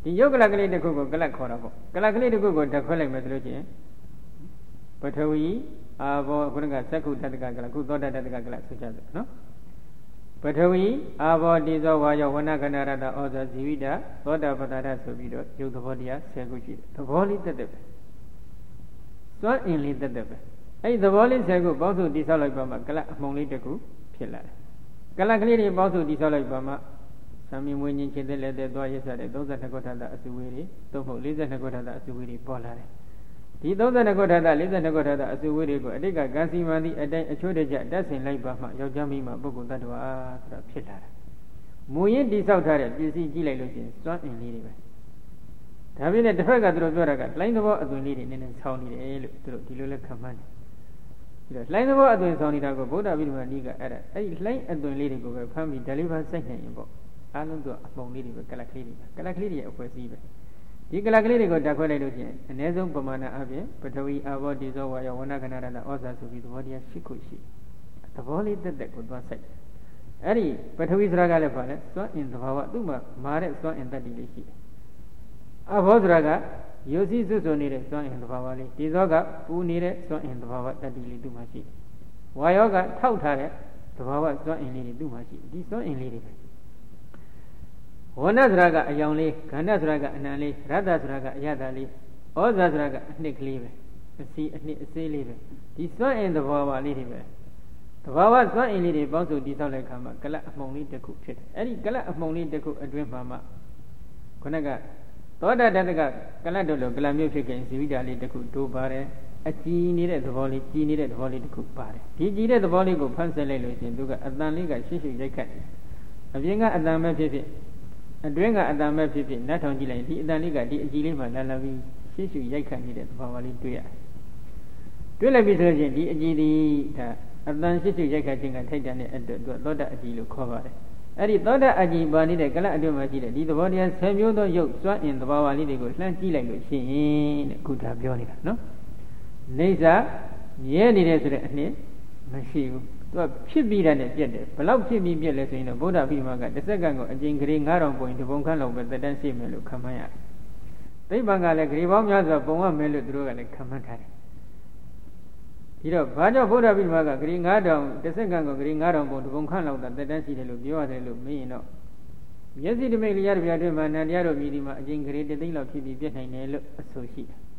ဒီယုတ်ကလကလေးတစ်ခုကိုကလခေါ်တာပေါ့ကလကလေးတစ်ခုကိုဓာတ်ခွဲလိုက်မယ်ဆိုလို့ရှိရင်ပထဝီအာဘောခုနကသက္ခုတတ္တကကလခုသောတတ္တကကလဆိုကြတယ်နော်ပထဝီအာဘောတိဇောဝါယောဝနကဏရတဩဇာဇီဝိတသောတာပတ္တဆိုပြီးတော့ယုတ်သဘောတရား10ခုရှိတယ်သဘောလေးတက်တက်ပဲစွမ်းအင်လေးတက်တက်ပဲအဲ့ဒီသဘောလေး10ခုပေါင်းစုတိဆောက်လိုက်ပါမှကလအမှုံလေးတစ်ခုဖြစ်လာတယ်ကလကလေးတွေပေါင်းစုတိဆောက်လိုက်ပါမှသမီးမွေးခြင်းခြေသက်လက်သက်သွားရစတဲ့32ခုထပ်အစုဝေးတွေသို့မဟုတ်42ခုထပ်အစုဝေးတွေပေါ်လာတယ်ဒီ32ခုထပ်42ခုထပ်အစုဝေးတွေကိုအတိတ်ကကံစီမံသည့်အတိုင်းအချို့တကျတက်ဆင်လိုက်ပါမှယောက်ျားမိန်းမပုဂ္ဂိုလ်တ attva ဆိုတာဖြစ်လာတယ်မူရင်းတိဆောက်ထားတဲ့ပစ္စည်းကြည့်လိုက်လို့ရှိရင်စွမ်းအင်လေးတွေပဲဒါပြည့်နဲ့တစ်ဖက်ကသူတို့ပြောတာကလိုင်းသဘောအသွင်လေးတွေနည်းနည်းဆောင်းနေတယ်လို့သူတို့ဒီလိုလဲခံမှန်းတယ်ပြီးတော့လိုင်းသဘောအသွင်ဆောင်းနေတာကိုဗုဒ္ဓဗိဓမာနိကအဲ့ဒီလိုင်းအသွင်လေးတွေကိုပဲဖမ်းပြီး deliver စိုက်နိုင်ရင်ပေါ့အားလုံးသူအပုံလေးတွေပဲကလကလေးတွေရဲ့အဖွဲ့အစည်းပဲဒီကလကလေးတွေကိုတက်ခွဲလိုက်လို့ချင်းအ ਨੇ ဆုံးပမာဏအပြင်ပထဝီအာဘောတိဇောဝါယောဝနကဏရတဩဇာဆိုပြီးသဘောတရား၈ခုရှိသဘောလေးတက်တက်ကိုသွားစိုက်အဲ့ဒီပထဝီဆိုတာကလည်းပါလဲစွမ်းအင်သဘာဝသူ့မှာမာတဲ့စွမ်းအင်တတ္တိလေးရှိတယ်အဘောဆိုတာကယုတ်စီစွစွနေတဲ့စွမ်းအင်သဘာဝလေးဒီဇောကပူနေတဲ့စွမ်းအင်သဘာဝတတ္တိလေးသူ့မှာရှိတယ်ဝါယောကထောက်ထားတဲ့သဘာဝစွမ်းအင်လေးတွေသူ့မှာရှိတယ်ဒီစွမ်းအင်လေးတွေပဲဝဏဆိုတာကအယောင်လေးခန္ဓာဆိုတာကအနံလေးရတ္တဆိုတာကအယတလေးဩဇာဆိုတာကအနှစ်ကလေးပဲအစီအနှစ်အစေးလေးပဲဒီစွမ်းအင်သဘာဝလေးတွေပဲသဘာဝစွမ်းအင်လေးတွေပေါင်းစုတည်ဆောက်လိုက်ခါမှာကလအမှုံလေးတစ်ခုဖြစ်တယ်အဲ့ဒီကလအမှုံလေးတစ်ခုအတွင်းမှာမှခုနကသောတာတတ္တကကလတို့လိုကလမျိုးဖြစ်ခင်ဇီဝိတာလေးတစ်ခုတိုးပါတယ်အကြည်နေတဲ့သဘောလေးကြည်နေတဲ့သဘောလေးတစ်ခုပါတယ်ဒီကြည်တဲ့သဘောလေးကိုဖန်ဆင်းလိုက်လို့ရှင်သူကအတန်လေးကရှင်းရှင်းရိုက်ခတ်တယ်အပြင်ကအတန်ပဲဖြစ်ဖြစ်အတွင်းကအတန်မဲ့ဖြစ်ဖြစ်နတ်ထောင်ကြည့်လိုက်ဒီအတန်လေးကဒီအကြည်လေးမှလာလာပြီးရှင်းရှင်းရိုက်ခတ်နေတဲ့သဘာဝလေးတွေ့ရတယ်တွေ့လိုက်ပြီဆိုရင်ဒီအကြည်ဒီဒါအတန်ရှင်းရှင်းရိုက်ခတ်ခြင်းကထိုက်တန်တဲ့အတွက်သူကသောတာအကြည်လို့ခေါ်ပါတယ်အဲ့ဒီသောတာအကြည်ပါနေတဲ့ကလအတွင်းမှာရှိတဲ့ဒီသဘောတရား10မျိုးသောရုပ်စွမ်းအင်သဘာဝလေးတွေကိုလှမ်းကြည့်လိုက်လို့ရှိရင်တဲ့ခုဒါပြောနေတာနော်နေစာမြဲနေတယ်ဆိုတဲ့အနှစ်မရှိဘူးသူကဖြစ်ပြီးတဲ့နဲ့ပြက်တယ်ဘလောက်ဖြစ်ပြီးပြက်လဲဆိုရင်တော့ဗုဒ္ဓဗိဓမာကတစ်စက္ကန့်ကိုအကျဉ်းဂရေ9000ပုံတပုံခန့်လောက်ပဲတက်တန်းရှိမယ်လို့ခံမှန်းရတယ်သိပ္ပံကလည်းဂရေပေါင်းများစွာပုံရမယ်လို့သူတို့ကလည်းခံမှန်းထားတယ်ဒီတော့ဘာကြောင့်ဗုဒ္ဓဗိဓမာကဂရေ9000တစ်စက္ကန့်ကိုဂရေ9000ပုံတပုံခန့်လောက်တက်တန်းရှိတယ်လို့ပြောရတယ်လို့မေးရင်တော့မျက်စိတမိတ်လျားတရားတွေမှာနန္တရားတို့မြည်ဒီမှာအကျဉ်းဂရေ3သိန်းလောက်ဖြစ်ပြီးပြက်နိုင်တယ်လို့အဆိုရှိတယ်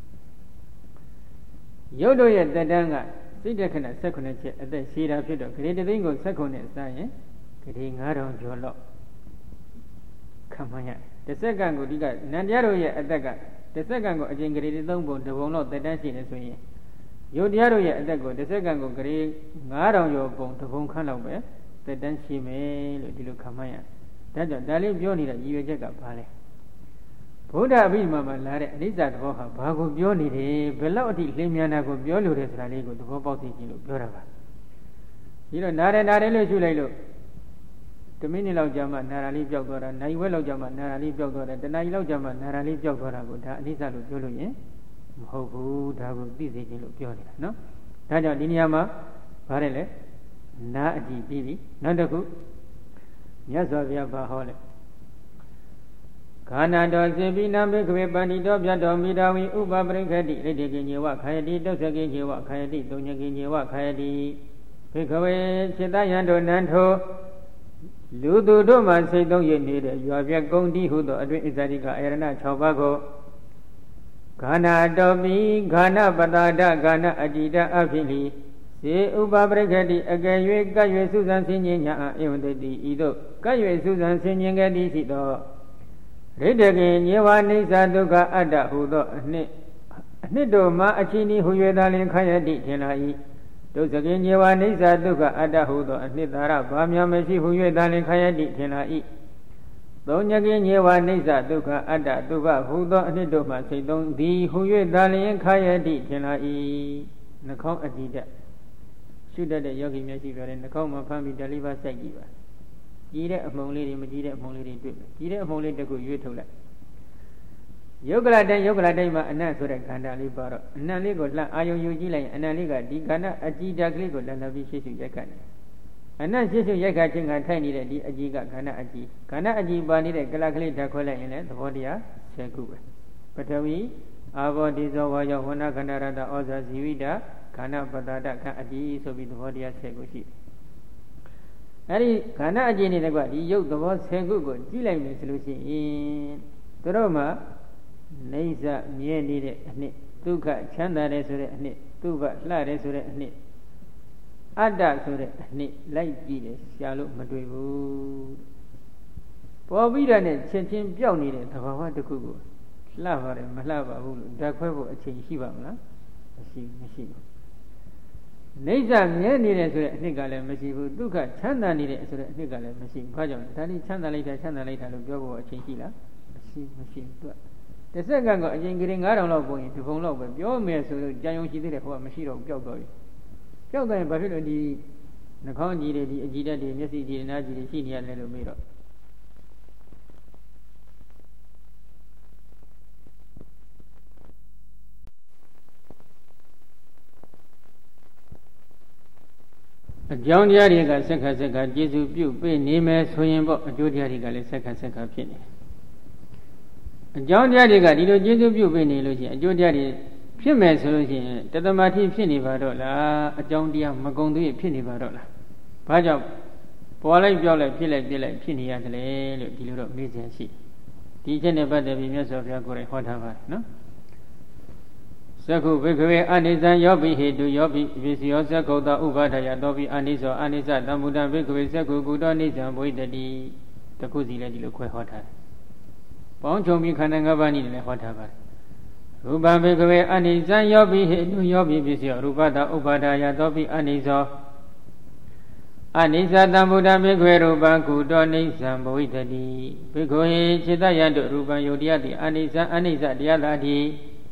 ရုပ်တို့ရဲ့တက်တန်းကစိတ်တက္ခဏ16ချက်အသက်ရှည်တာဖြစ်တော့ဂရေ3သိန်းကို16နဲ့စားရင်ဂရေ9000ကျော်လောက်ခံမှန်းရတယ်တစ်စက္ကန့်ကိုဒီကနန္တရားတို့ရဲ့အသက်ကတစ်စက္ကန့်ကိုအကျဉ်းဂရေ3ပုံတပုံလောက်တက်တန်းရှိနေဆိုရင်ရုပ်တရားတို့ရဲ့အသက်ကိုတစ်စက္ကန့်ကိုဂရေ9000ကျော်ပုံတပုံခန့်လောက်ပဲတက်တန်းရှိမယ်လို့ဒီလိုခံမှန်းရတယ်ဒါကြောင့်ဒါလေးပြောနေတဲ့ရည်ရွယ်ချက်ကဘာလဲဗုဒ္ဓအဘိဓမ္မာမှာလာတဲ့အနိစ္စသဘောဟာဘာကိုပြောနေတယ်ဘယ်လောက်အထိလင်းမြန်တာကိုပြောလို့တဲ့ဆိုတာလေးကိုသဘောပေါက်သိခြင်းလို့ပြောတာပါဒီတော့နာတယ်လို့ရှုလိုက်လို့10မိနစ်လောက်ကြာမှနာတာလေးပျောက်သွားတာနိုင်ဝက်လောက်ကြာမှနာတာလေးပျောက်သွားတယ်တနာရီလောက်ကြာမှနာတာလေးပျောက်သွားတာကိုဒါအနိစ္စလို့ပြောလို့ရင်မဟုတ်ဘူးဒါကိုသိစေခြင်းလို့ပြောနေတာနော်ဒါကြောင့်ဒီနေရာမှာဗါတယ်လေနာအကြည့်ပြီးပြီနောက်တစ်ခုမြတ်စွာဘုရားဘာဟောလဲခန္ဓာတော်စေပိနံဘေကဝေပန္တိတောပြတ်တော်မိတော်ဝီဥပပရိခတိဣတိကိညေဝခာယတိတုသကိညေဝခာယတိတုညကိညေဝခာယတိဘေကဝေစေတယံတို့နံထိုလူသူတို့မှစိတ်သုံးရနေတဲ့ရွာပြက်ကုံတိဟုသောအတွင်ဣဇာတိကအယရဏ6ပါးကိုခန္ဓာတော်ပိခန္ဓာပတာဒခန္ဓာအကြည်တအဖြစ်လီစေဥပပရိခတိအကယ်၍ကပ်၍စုစံဆင်းခြင်းညာအေဝံတိဤသို့ကပ်၍စုစံဆင်းခြင်းကတိရှိသောရိတ္တကေညေဝနိစ္စဒုက္ခအတ္တဟုသောအနှစ်တို့မှာအချင်းဤဟူ၍သာလင်ခယတိထင်လာ၏ဒုစကေညေဝနိစ္စဒုက္ခအတ္တဟုသောအနှစ်သာရဘာများမရှိဟူ၍သာလင်ခယတိထင်လာ၏သုံးညကေညေဝနိစ္စဒုက္ခအတ္တဒုက္ခဟုသောအနှစ်တို့မှာစိတ်သုံးသည်ဟူ၍သာလင်ခယတိထင်လာ၏နှာခေါင်းအကြည့်တက်ရှုတတ်တဲ့ယောဂီများရှိကြတယ်နှာခေါင်းမှာဖမ်းပြီးတယ်လီဘာစိုက်ကြည့်ပါကြည်တဲ့အမှုံလေးတွေမကြည်တဲ့အမှုံလေးတွေတွေ့မယ်ကြည်တဲ့အမှုံလေးတစ်ခုရွေးထုတ်လိုက်ယုတ်ကလတိုင်းမှာအနတ်ဆိုတဲ့ခန္ဓာလေးပါတော့အနတ်လေးကိုလှအာယုံယူကြည့်လိုက်ရင်အနတ်လေးကဒီခန္ဓာအကြည်ဓာတ်ကလေးကိုလှလှပြီးရှေ့ရှုရိုက်ခတ်နေအနတ်ရှေ့ရှုရိုက်ခတ်ခြင်းကထိုက်နေတဲ့ဒီအကြည်ကခန္ဓာအကြည်ပါနေတဲ့ကလကလေးဓာတ်ခွဲလိုက်ရင်လည်းသဘောတရား 10ခုပဲပထဝီအာဘောဒီဇောဝါယောဝဏခန္ဓာရတဩဇာဇီဝိတခန္ဓာပတ္တတခအတိဆိုပြီးသဘောတရား10ခုရှိအဲ့ဒီခန္ဓာအကျဉ်းနေတဲ့ကဒီရုပ်သဘော10ခုကိုကြည့်လိုက်မယ်ဆိုလို့ရှိရင်သူတို့မှာနေဆမြဲနေတဲ့အနှစ်ဒုက္ခချမ်းသာတယ်ဆိုတဲ့အနှစ်သူဘလှတယ်ဆိုတဲ့အနှစ်အတ္တဆိုတဲ့အနှစ်လိုက်ကြည့်တယ်ရှားလို့မတွေ့ဘူးပေါ်ပြီးတဲ့နဲ့ချင်းချင်းပြောက်နေတဲ့သဘာဝတစ်ခုကိုလှပါတယ်မလှပါဘူးလို့ဓာတ်ခွဲဖို့အချိန်ရှိပါမလားမရှိဘူးနေဆမြဲနေတယ်ဆိုတဲ့အနှစ်ကလည်းမရှိဘူးဒုက္ခချမ်းသာနေတယ်ဆိုတဲ့အနှစ်ကလည်းမရှိဘူးဘာကြောင့်လဲဒါនេះချမ်းသာလိုက်တာလို့ပြောဖို့အချိန်ရှိလားမရှိဘူးသူကတစ်စက္ကန့်ကအချိန်ကလေး9000လောက်ပုံရင်ဒီပုံလောက်ပဲပြောမယ်ဆိုလို့ကြာယုံရှိသေးတယ်ဟိုကမရှိတော့ပျောက်သွားပြီပျောက်သွားရင်ဘာဖြစ်လို့ဒီနှာခေါင်းကြီးတွေဒီအကြည့်ဓာတ်တွေမျက်စိကြီးတွေနားကြီးတွေရှိနေရတယ်လို့မေးတော့အကြောင်းတရားတွေကဆက်ခါကျေစုပြုပေးနေမယ်ဆိုရင်ပေါ့အကျိုးတရားတွေကလည်းဆက်ခါဖြစ်နေတယ်အကြောင်းတရားတွေကဒီလိုကျေစုပြုပေးနေလို့ရှိရင်အကျိုးတရားတွေဖြစ်မယ်ဆိုလို့ရှိရင်တသမတိဖြစ်နေပါတော့လားအကြောင်းတရားမကုန်သေးဖြစ်နေပါတော့လားဘာကြောင့်ပေါ်လိုက်ပြောက်လိုက်ဖြစ်နေရတယ်လေလို့ဒီလိုတော့မေးစရာရှိဒီချက်နဲ့ပတ်သက်ပြီးမြတ်စွာဘုရားကိုယ်တိုင်ဟောထားပါတယ်နော်သက္ခုဘိကဝေအနိစ္စယောပိဟေတုယောပိပစ္စယောသက္ခုတောဥပါဒယတောပိအနိစ္စအနိစ္စတမ္မုဒ္ဒဘိကဝေသက္ခုကုတောနိစ္စံဘဝိတတိတခုစီလည်းဒီလိုခွဲဟောထားတယ်ပေါင်းချုံပြီးခန္ဓာ၅ပါးနည်းလည်းဟောထားပါတယ်ရူပံဘိကဝေအနိစ္စယောပိဟေတုယောပိပစ္စယောရူပတောဥပါဒယတောပိအနိစ္စအနိစ္စတမ္မုဒ္ဒဘိကဝေရူပံကုတောနိစ္စံဘဝိတတိဘိကဝေจิตယတုရူပံယုတ်တရားတိအနိစ္စတရားသာတိ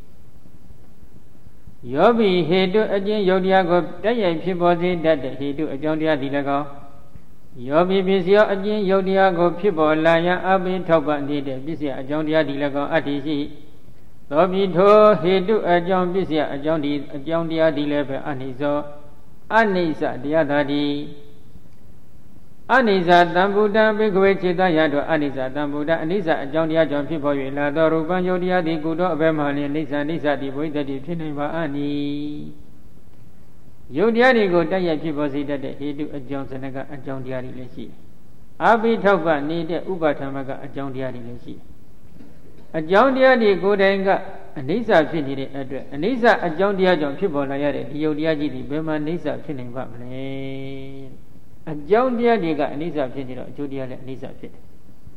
ယောဘိဟေတုအကျဉ်ယုတ်တရားကိုတိုက်ရိုက်ဖြစ်ပေါ်စေတတ်တဲ့ဟေတုအကြောင်းတရားဒီ၎င်းယောဘိပစ္စယောအကျဉ်ယုတ်တရားကိုဖြစ်ပေါ်လာရန်အပိထောက်ပံ့နေတဲ့ပစ္စယအကြောင်းတရားဒီ၎င်းအတ္တိရှိသောပိထိုဟေတုအကြောင်းပစ္စယအကြောင်းတရားဒီလည်းပဲအနိစ္စတရားသာတိအနိစ္စတံဗုဒ္ဓဘိကဝေจิตယတောအနိစ္စတံဗုဒ္ဓအနိစ္စအကြောင်းတရားကြောင့်ဖြစ်ပေါ်၍လာသောရူပံယုတ်တရားသည်ကုသောအဘယ်မှလျှင်အနိစ္စတိဘဝိတ္တိဖြစ်နိုင်ပါအနိယုတ်တရားတွေကိုတိုက်ရိုက်ဖြစ်ပေါ်စေတတ်တဲ့ဟေတုအကြောင်းစနကအကြောင်းတရားတွေလည်းရှိတယ်။အဘိထောက်ပနေတဲ့ဥပါထမကအကြောင်းတရားတွေလည်းရှိတယ်။အကြောင်းတရားတွေကိုယ်တိုင်ကအနိစ္စဖြစ်နေတဲ့အတွက်အနိစ္စအကြောင်းတရားကြောင့်ဖြစ်ပေါ်လာရတဲ့ဒီယုတ်တရားကြီးဒီဘယ်မှာအနိစ္စဖြစ်နိုင်ပါမလဲ။အကြောင်းတရားတွေကအနိစ္စဖြစ်နေတော့အကျိုးတရားလည်းအနိစ္စဖြစ်တယ်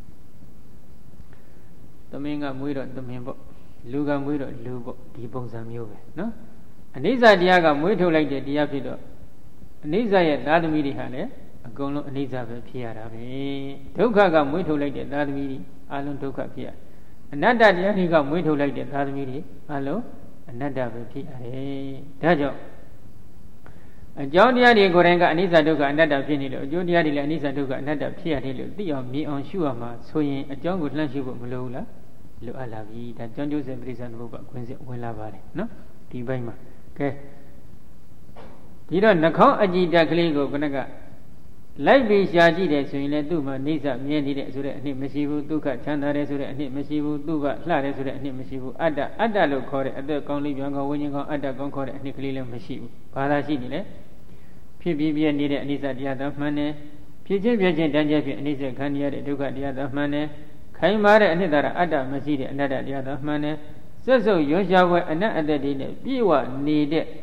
။သမင်းကမွေးတော့သမင်းပေါ့လူကမွေးတော့လူပေါ့ဒီပုံစံမျိုးပဲနော်။အနိစ္စတရားကမွေးထုတ်လိုက်တဲ့တရားဖြစ်တော့အနိစ္စရဲ့သာသမီတွေဟာလည်းအကုန်လုံးအနိစ္စပဲဖြစ်ရတာပဲ။ဒုက္ခကမွေးထုတ်လိုက်တဲ့သာသမီတွေအလုံးဒုက္ခဖြစ်ရ။အနတ္တတရားတွေကမွေးထုတ်လိုက်တဲ့သာသမီတွေအလုံးအနတ္တပဲဖြစ်ရတယ်။ဒါကြောင့်အကြောင်းတရားတွေကိုယ်တိုင်ကအနိစ္စဒုက္ခအနတ္တဖြစ်နေလို့အကျိုးတရားတွေလည်းအနိစ္စဒုက္ခအနတ္တဖြစ်ရတယ်လို့သိအောင်မြင်အောင်ရှုရမှာဆိုရင်အကြောင်းကိုလှမ်းရှုဖို့မလိုဘူးလားလိုအပ်လာပြီဒါကြောင့်ကျိုးစေပရိစ္ဆန်ဘုရားခွင့်စစ်ဝင်လာပါတယ်နော်ဒီဘက်မှာကဲဒီတော့နှာခေါင်းအကြည်ဓာတ်ကလေးကိုခဏကလိုက်ပြီးရှားကြည့်တယ်ဆိုရင်လည်းသူ့မှာနေဆမြဲနေတဲ့ဆိုတဲ့အနှစ်မရှိဘူးဒုက္ခချမ်းသာတယ်ဆိုတဲ့အနှစ်မရှိဘူးသူ့ကလှတယ်ဆိုတဲ့အနှစ်မရှိဘူးအတ္တလို့ခေါ်တဲ့အသက်ကောင်းလေးပြန်ကောင်းဝိညာဉ်ကောင်းအတ္တကောင်းခေါ်တဲ့အနှစ်ကလေးလည်းမရှိဘူးဘာသာရှိနေလဲဖြစ်ပြီးပြည့်နေတဲ့အနိစ္စတရားသာမှန်တယ်ဖြစ်ချင်းပြည့်ချင်းတန်းကျဖြင့်အနိစ္စခံရတဲ့ဒုက္ခတရားသာမှန်တယ်ခိုင်မာတဲ့အနှစ်သာရအတ္တမရှိတဲ့အနတ္တတရားသာမှန်တယ်စွတ်စွတ်ရွံ့ရှားပွဲအနတ္အတ္တတွေနဲ့ပြည့်ဝနေ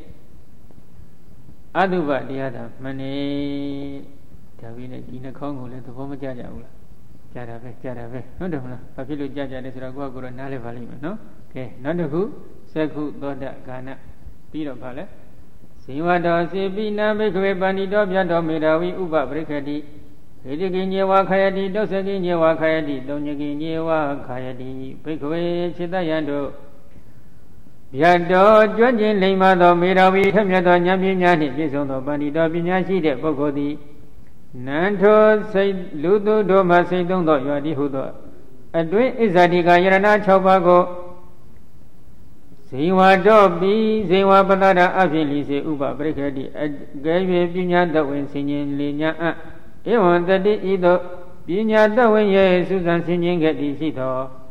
တဲ့အတုပတရားသာမှန်တယ်ဒါပြီးနဲ့ဒီနှာခေါင်းကိုလည်းသဘောမကျကြဘူးလားကြားတာပဲဟုတ်တယ်မလားဘာဖြစ်လို့ကြားကြလဲဆိုတော့ကိုယ့်ကိုယ်တော့နားလည်ပါလိမ့်မယ်နော်ကဲနောက်တစ်ခုသက္ခုသောတဂာနပြီးတော့ဗာလဲဇိဝတောစေပိနာဘိကဝေပဏိတောပြတောမေတဝိဥပပရိခတိဟိတိကိညေဝခာယတိဒုစကိညေဝခာယတိသုံးညကိညေဝခာယတိဘိကဝေခြေတယံတို့ဗျတ်တော်ကျွမ်းကျင်လိမ္မာသောမေတဝိထမြတ်သောဉာဏ်ပညာနှင့်ပြည့်စုံသောပဏိတောပညာရှိတဲ့ပုဂ္ဂိုလ်သည်နန္ထောစိတ်လူသူတို့မှစိတ်သုံးသောရွာတိဟုသောအတွင်းဣဇာတိကယရဏ6ပါးကိုဇိဝတော်ပြီးဇိဝပတ္တရာအဖြစ်လီစေဥပပရိခတိအကယ်၍ပညာတဝင်ဆင်ញင်လေညာဧဝံတတိဤသို့ပညာတဝင်ရဲ့စုစံဆင်ញင်ခဲ့သည်ရှိသောရ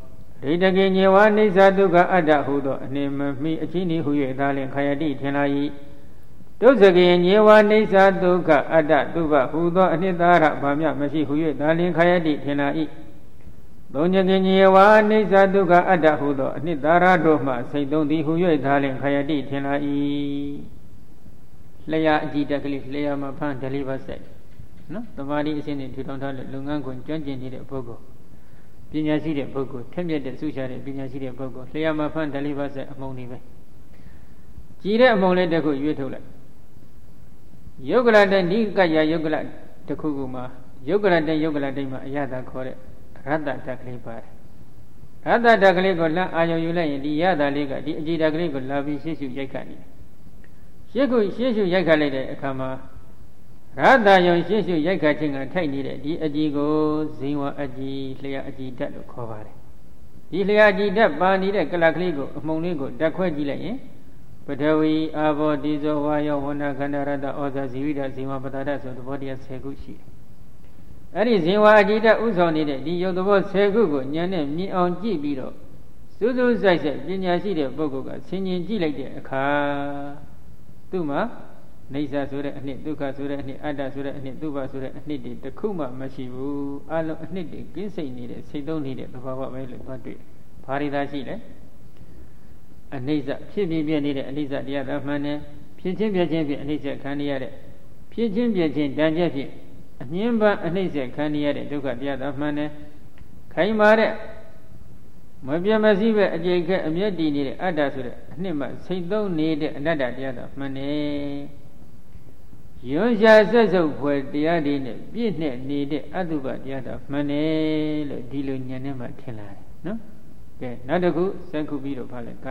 ဒိဋ္ဌကိညေဝနိစ္စဒုက္ခအတ္တဟုသောအနေမမီအချင်းဤဟု၍သာလင်ခယတိထင်လာ၏ဒုစကေညေဝနိစ္စဒုက္ခအတ္တတုပဟုသောအနှစ်သာရဘာမျှမရှိဟု၍သာလင်ခယတိထင်လာ၏သုံးညကေညေဝနိစ္စဒုက္ခအတ္တဟုသောအနှစ်သာရတို့မှစိတ်သုံးသည်ဟု၍သာလင်ခယတိထင်လာ၏လျာအကြည့်တက်ကလေးလျာမှာဖန်ဒလိပါဆက်နော်တမာတိအစဉ်နဲ့ထူထောင်ထားတဲ့လုပ်ငန်းခွင်ကျွမ်းကျင်နေတဲ့ပုဂ္ဂိုလ်ပညာရှိတဲ့ပုဂ္ဂိုလ်ထက်မြက်တဲ့ဆုရှာတဲ့ပညာရှိတဲ့ပုဂ္ဂိုလ်လျာမှာဖန်ဒလိပါဆက်အမုံနေပဲကြည်တဲ့အမုံလေးတစ်ခုရွေးထုတ်လိုက်ယုတ်ကလတဲ့နိကယယုတ်ကလတစ်ခုခုမှာယုတ်ကလတဲ့ယုတ်ကလတိတ်မှာအရသာခေါ်တဲ့ရတ္တတက်ကလေးပါတယ်ရတ္တတက်ကလေးကိုလှမ်းအာရုံယူလိုက်ရင်ဒီရတာလေးကဒီအကြည်တက်ကလေးကိုလာပြီးရှေ့ရှုရိုက်ခတ်နေတယ်ရှေ့ရှုရိုက်ခတ်လိုက်တဲ့အခါမှာရတ္တယုံရှေ့ရှုရိုက်ခတ်ခြင်းကထိုက်နေတဲ့ဒီအကြည်ကိုဇိဝအကြည်လျှာအကြည်ဓာတ်လို့ခေါ်ပါတယ်ဒီလျှာအကြည်ဓာတ်ပါနေတဲ့ကလကလေးကိုအမှုံလေးကိုဓာတ်ခွဲကြည့်လိုက်ရင်ပထဝီအာဘောတိဇောဝါယောဝဏခန္ဓာရတ္တဩဇာဇီဝိဒဇိဝပတ္တဆိုသဘောတရား10ခုရှိတယ်အဲ့ဒီဇိဝအကြည်ဓာတ်ဥဆောင်နေတဲ့ဒီယုတ်သဘော10ခုကိုဉာဏ်နဲ့မြင်အောင်ကြည့်ပြီးတော့စူးစူးဆိုင်ဆိုင်ပညာရှိတဲ့ပုဂ္ဂိုလ်ကဆင်ခြင်ကြည့်လိုက်တဲ့အခါသူ့မှာနေဆာဆိုတဲ့အနှစ်ဒုက္ခဆိုတဲ့အနှစ်အတ္တဆိုတဲ့အနှစ်သုဘဆိုတဲ့အနှစ်တွေတစ်ခုမှမရှိဘူးအလုံးအနှစ်တွေကင်းစိတ်နေတဲ့စိတ်သုံးနေတဲ့သဘာဝပဲလို့သွားတွေ့ဘာရိသာရှိလဲအနိစ္စဖြစ်ပြနေတဲ့အနိစ္စတရားသာမှန်တယ်ဖြစ်ချင်းပြချင်းဖြင့်အနိစ္စခံရတဲ့ဖြစ်ချင်းပြချင်းတန်ကျက်ဖြင့်အမြင်ပန်းအနိစ္စခံရတဲ့ဒုက္ခတရားသာမှန်တယ်ခိုင်မာတဲ့မပြတ်မစည်းပဲအကျိတ်ခက်အမျက်တည်နေတဲ့အတ္တဆိုတဲ့အနှစ်မှစိတ်သုံးနေတဲ့အနတ္တတရားသာမှန်တယ်ရွံရှာဆက်စုပ်ဖွယ်တရားတွေနဲ့ပြည့်နဲ့နေတဲ့အတုပတရားသာမှန်တယ်လို့ဒီလိုဉာဏ်နဲ့မှထင်လာတယ်နော်ကဲနောက်တစ်ခုစက္ခုပြီးတော့ဖားလိုက်ကာ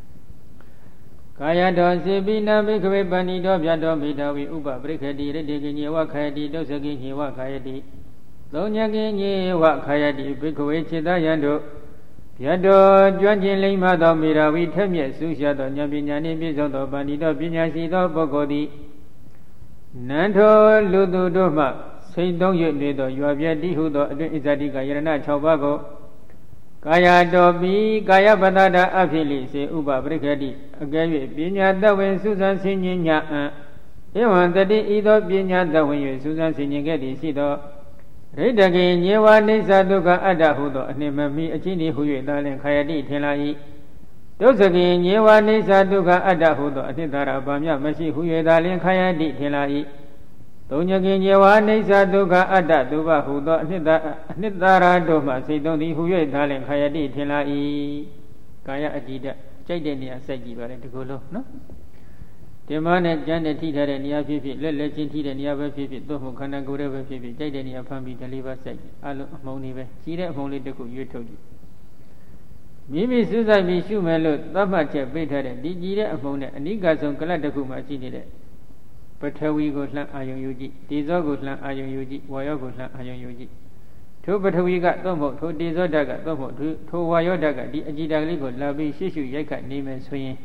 ယတော်စေပိနာဘိခဝေပဏိတော်ဗျာတော်မိတော်ဝိဥပပရိခတိရတေကိညေဝခယတိဒုစကိညေဝခယတိသုံးညကိညေဝခယတိဘိခဝေจิตယံတို့ဗျာတော်ကျွမ်းကျင်လိမ့်မှသောမိတော်ဝိထက်မြက်ဆုရှာသောဉာဏ်ပညာနှင့်ပြည့်စုံသောပဏိတော်ပညာရှိသောပုဂ္ဂိုလ်သည်နန္ထောလူသူတို့မှစိတ်သုံး၍နေသောရွာပြတိဟုသောအတွင်ဣဇတိကယရဏ6ပါးကိုကာယတော်ပြီးကာယပတ္တအဖြစ်လိစေဥပပရိခတိအကဲ၍ပညာတဝင်စုစံဆင်ញင်ညာဧဝံတတိဤသောပညာတဝင်၍စုစံဆင်ញင်ခဲ့သည်ရှိသောရိတ္တကေညေဝနိစ္စဒုက္ခအတ္တဟုသောအနှိမမီအချင်းဤဟု၍သာလင်ခယတိထင်လာ၏ဒုစကေညေဝနိစ္စဒုက္ခအတ္တဟုသောအနှစ်သာရဘာမျှမရှိဟု၍သာလင်ခယတိထင်လာ၏သုံးညကေညေဝနိစ္စဒုက္ခအတ္တသုဘဟုသောအနှစ်သာရတို့မှစိတ်သုံးသည်ဟု၍သာလင်ခယတိထင်လာ၏ကာယအကြည်ဓာတ်ကြိုက်တဲ့နေရာစိုက်ကြည့်ပါလေဒီလိုလုံးနော်ဒီမနဲ့ကျန်တဲ့ထိထားတဲ့နေရာဖြစ်ဖြစ်လက်ချင်းထိတဲ့နေရာပဲဖြစ်ဖြစ်သို့မဟုတ်ခန္ဓာကိုယ်ရဲ့ပဲဖြစ်ဖြစ်ကြိုက်တဲ့နေရာဖမ်းပြီးဒလိပါစိုက်အလုံးအမုံနေပဲကြီးတဲ့အမုံလေးတစ်ခုရွေးထုတ်ကြည့်မိမိစူးစိုက်ပြီးရှုမယ်လို့သတ်မှတ်ချက်ပေးထားတဲ့ဒီကြီးတဲ့အမုံနဲ့အနိကဆုံးကလတ်တစ်ခုမှရှိနေတဲ့ပထဝီကိုလှမ်းအာယုံယူကြည့်တေဇောကိုလှမ်းအာယုံယူကြည့်ဝါယောကိုလှမ်းအာယုံယူကြည့်ထိုပထဝီကသို့မဟုတ်ထိုတေဇောဓာတ်ကသို့မဟုတ်ထိုဝါယောဓာတ်ကဒီအကြည်ဓာတ်ကလေးကိုလာပြီးရှေ့ရှုရိုက်ခတ်နေမယ်ဆိုရင်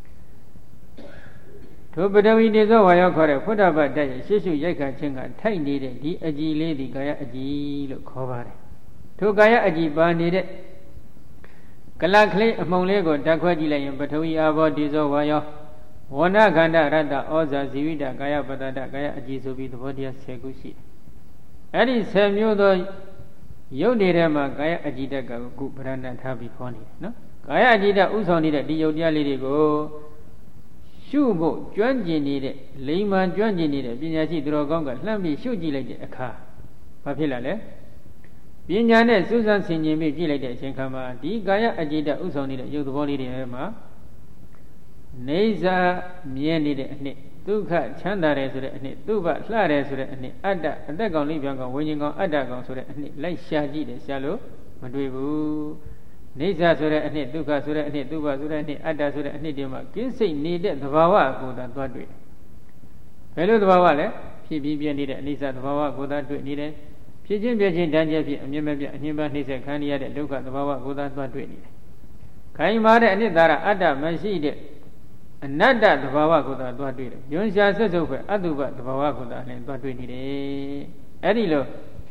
ထိုပထဝီတေဇောဝါယောခေါ်တဲ့ဖုဒ္ဓဘတ်ဓာတ်ရဲ့ရှေ့ရှုရိုက်ခတ်ခြင်းကထိုက်နေတဲ့ဒီအကြည်လေးဒီကာယအကြည်လို့ခေါ်ပါတယ်ထိုကာယအကြည်ပါနေတဲ့ကလကလေးအမှုံလေးကိုဓာတ်ခွဲကြည့်လိုက်ရင်ပထဝီအာဘောတေဇောဝါယောဝဏခန္ဓာရတ္တဩဇာဇီဝိတကာယပတ္တကာယအကြည်ဆိုပြီးသဘောတရား10ခုရှိတယ်အဲ့ဒီ10မျိုးသောရုပ်တွေထဲမှာကာယအကြည်တကခုဗရဏတ်ထားပြီးခေါ်နေတယ်နော်ကာယအကြည်တဥဆောင်နေတဲ့ဒီရုပ်တရားလေးတွေကိုရှုဖို့ကျွမ်းကျင်နေတဲ့လိမ္မာကျွမ်းကျင်နေတဲ့ပညာရှိသူတော်ကောင်းကလှမ်းပြီးရှုကြည့်လိုက်တဲ့အခါဘာဖြစ်လာလဲပညာနဲ့စူးစမ်းဆင်ခြင်ပြီးကြည့်လိုက်တဲ့အချိန်ခါမှာဒီကာယအကြည်တဥဆောင်နေတဲ့ရုပ်သဘောလေးတွေထဲမှာနေစာမြဲနေတဲ့အနှစ်ဒုက္ခချမ်းသာတယ်ဆိုတဲ့အနှစ်သုဘလှတယ်ဆိုတဲ့အနှစ်အတ္တအသက်ကောင်လေးပြောင်းကောင်ဝိညာဉ်ကောင်အတ္တကောင်ဆိုတဲ့အနှစ်လိုက်ရှာကြည့်တယ်ရှာလို့မတွေ့ဘူးနေစာဆိုတဲ့အနှစ်ဒုက္ခဆိုတဲ့အနှစ်သုဘဆိုတဲ့အနှစ်အတ္တဆိုတဲ့အနှစ်တွေမှာကင်းစိတ်နေတဲ့သဘာဝကိုသာသွားတွေ့ဘယ်လိုသဘာဝလဲဖြစ်ပြီးပြနေတဲ့အနိစ္စသဘာဝကိုသာတွေ့နေတယ်ဖြစ်ချင်းပြချင်းတန်းကျက်ဖြစ်အမြင်မပြအညှဉ်းပန်းနှိမ့်ဆက်ခံရတဲ့ဒုက္ခသဘာဝကိုသာသွားတွေ့နေတယ်ခိုင်မာတဲ့အနှစ်သာရအတ္တမရှိတဲ့အနတ္တသဘာဝကိုသာသွားတွေ့တယ်။ညွန်ရှာဆက်စုပ်ပဲအတုပသဘာဝကိုသာလည်းသွားတွေ့နေတယ်။အဲ့ဒီလို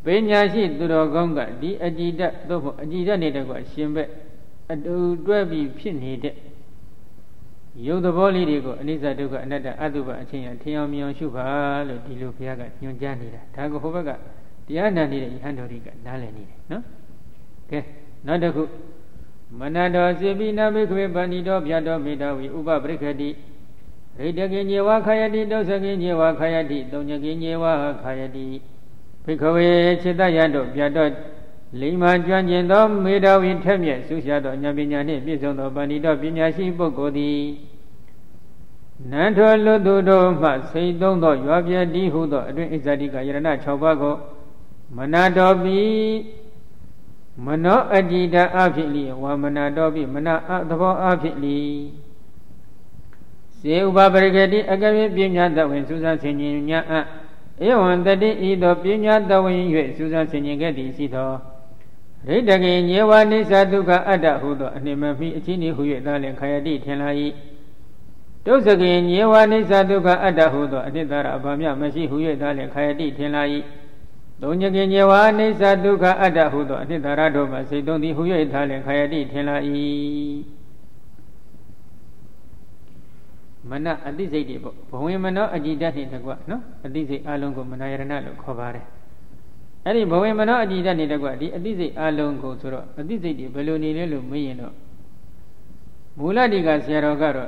ပေညာရှိသူတော်ကောင်းကဒီအကြည်ဓာတ်သို့မဟုတ်အကြည်ဓာတ်နေတဲ့ကွာရှင်ဘက်အတူတွဲပြီးဖြစ်နေတဲ့ရုပ်သဘောလေးတွေကိုအနိစ္စဒုက္ခအနတ္တအတုပအချင်းရထင်အောင်မြင်အောင်ရှုပါလို့ဒီလိုဘုရားကညွှန်ကြားနေတာဒါကဟိုဘက်ကတရားနာနေတဲ့ယဟန်တော်တွေကနားလည်နေတယ်နော်ကဲနောက်တစ်ခုမနတောစေပိနာဘိခဝေပဏိတောဗျာတောမေတ္တဝိဥပပရိခတိရိတကိညေဝခာယတိတောသကိညေဝခာယတိတုံညကိညေဝခာယတိဘိခဝေจิตယတောဗျာတောလိမ္မာကျွမ်းကျင်သောမေတ္တဝိထက်မြက်ဆုရှာသောဉာဏ်ပညာနှင့်ပြည့်စုံသောပဏိတောပညာရှိပုဂ္ဂိုလ်သည်နန္ထောလွတ်သူတို့မှစိတ်သုံးသောရွာပြတိဟုသောအတွင်ဣဇတိကယရဏ6ပါးကိုမနာတော်ပိမနောအတ္တိတအဖြစ်လီဝါမနာတော်ပိမနာအသဘောအဖြစ်လီစေဥပပရိကတိအကပိပညာတဝင်စူးစမ်းဆင်ခြင်ညာဧဝံတတိဤသို့ပညာတဝင်၍စူးစမ်းဆင်ခြင်ခဲ့သည်ရှိသောရိတကေညေဝနိစ္စဒုက္ခအတ္တဟုသောအနှိမမိအချင်းဤဟု၍သာလင်ခယတိထင်လာ၏တုသကေညေဝနိစ္စဒုက္ခအတ္တဟုသောအနိတ္တရအဘာမြမရှိဟု၍သာလင်ခယတိထင်လာ၏တုံညကေညေဝနိစ္စဒုက္ခအတ္တဟုသောအနိတ္တရတို့မှစိတ်သုံးသည်ဟု၍သာလင်ခယတိထင်လာ၏မနအသိစိတ်တွေပေါ့ဘဝင်မနောအကြည်ဓာတ်နဲ့တကွနော်အသိစိတ်အလုံးကိုမနာယရဏလို့ခေါ်ပါတယ်အဲ့ဒီဘဝင်မနောအကြည်ဓာတ်နဲ့တကွဒီအသိစိတ်အလုံးကိုဆိုတော့အသိစိတ်တွေဘယ်လိုနေလဲလို့မေးရင်တော့မူလတိကဆရာတော်ကတော့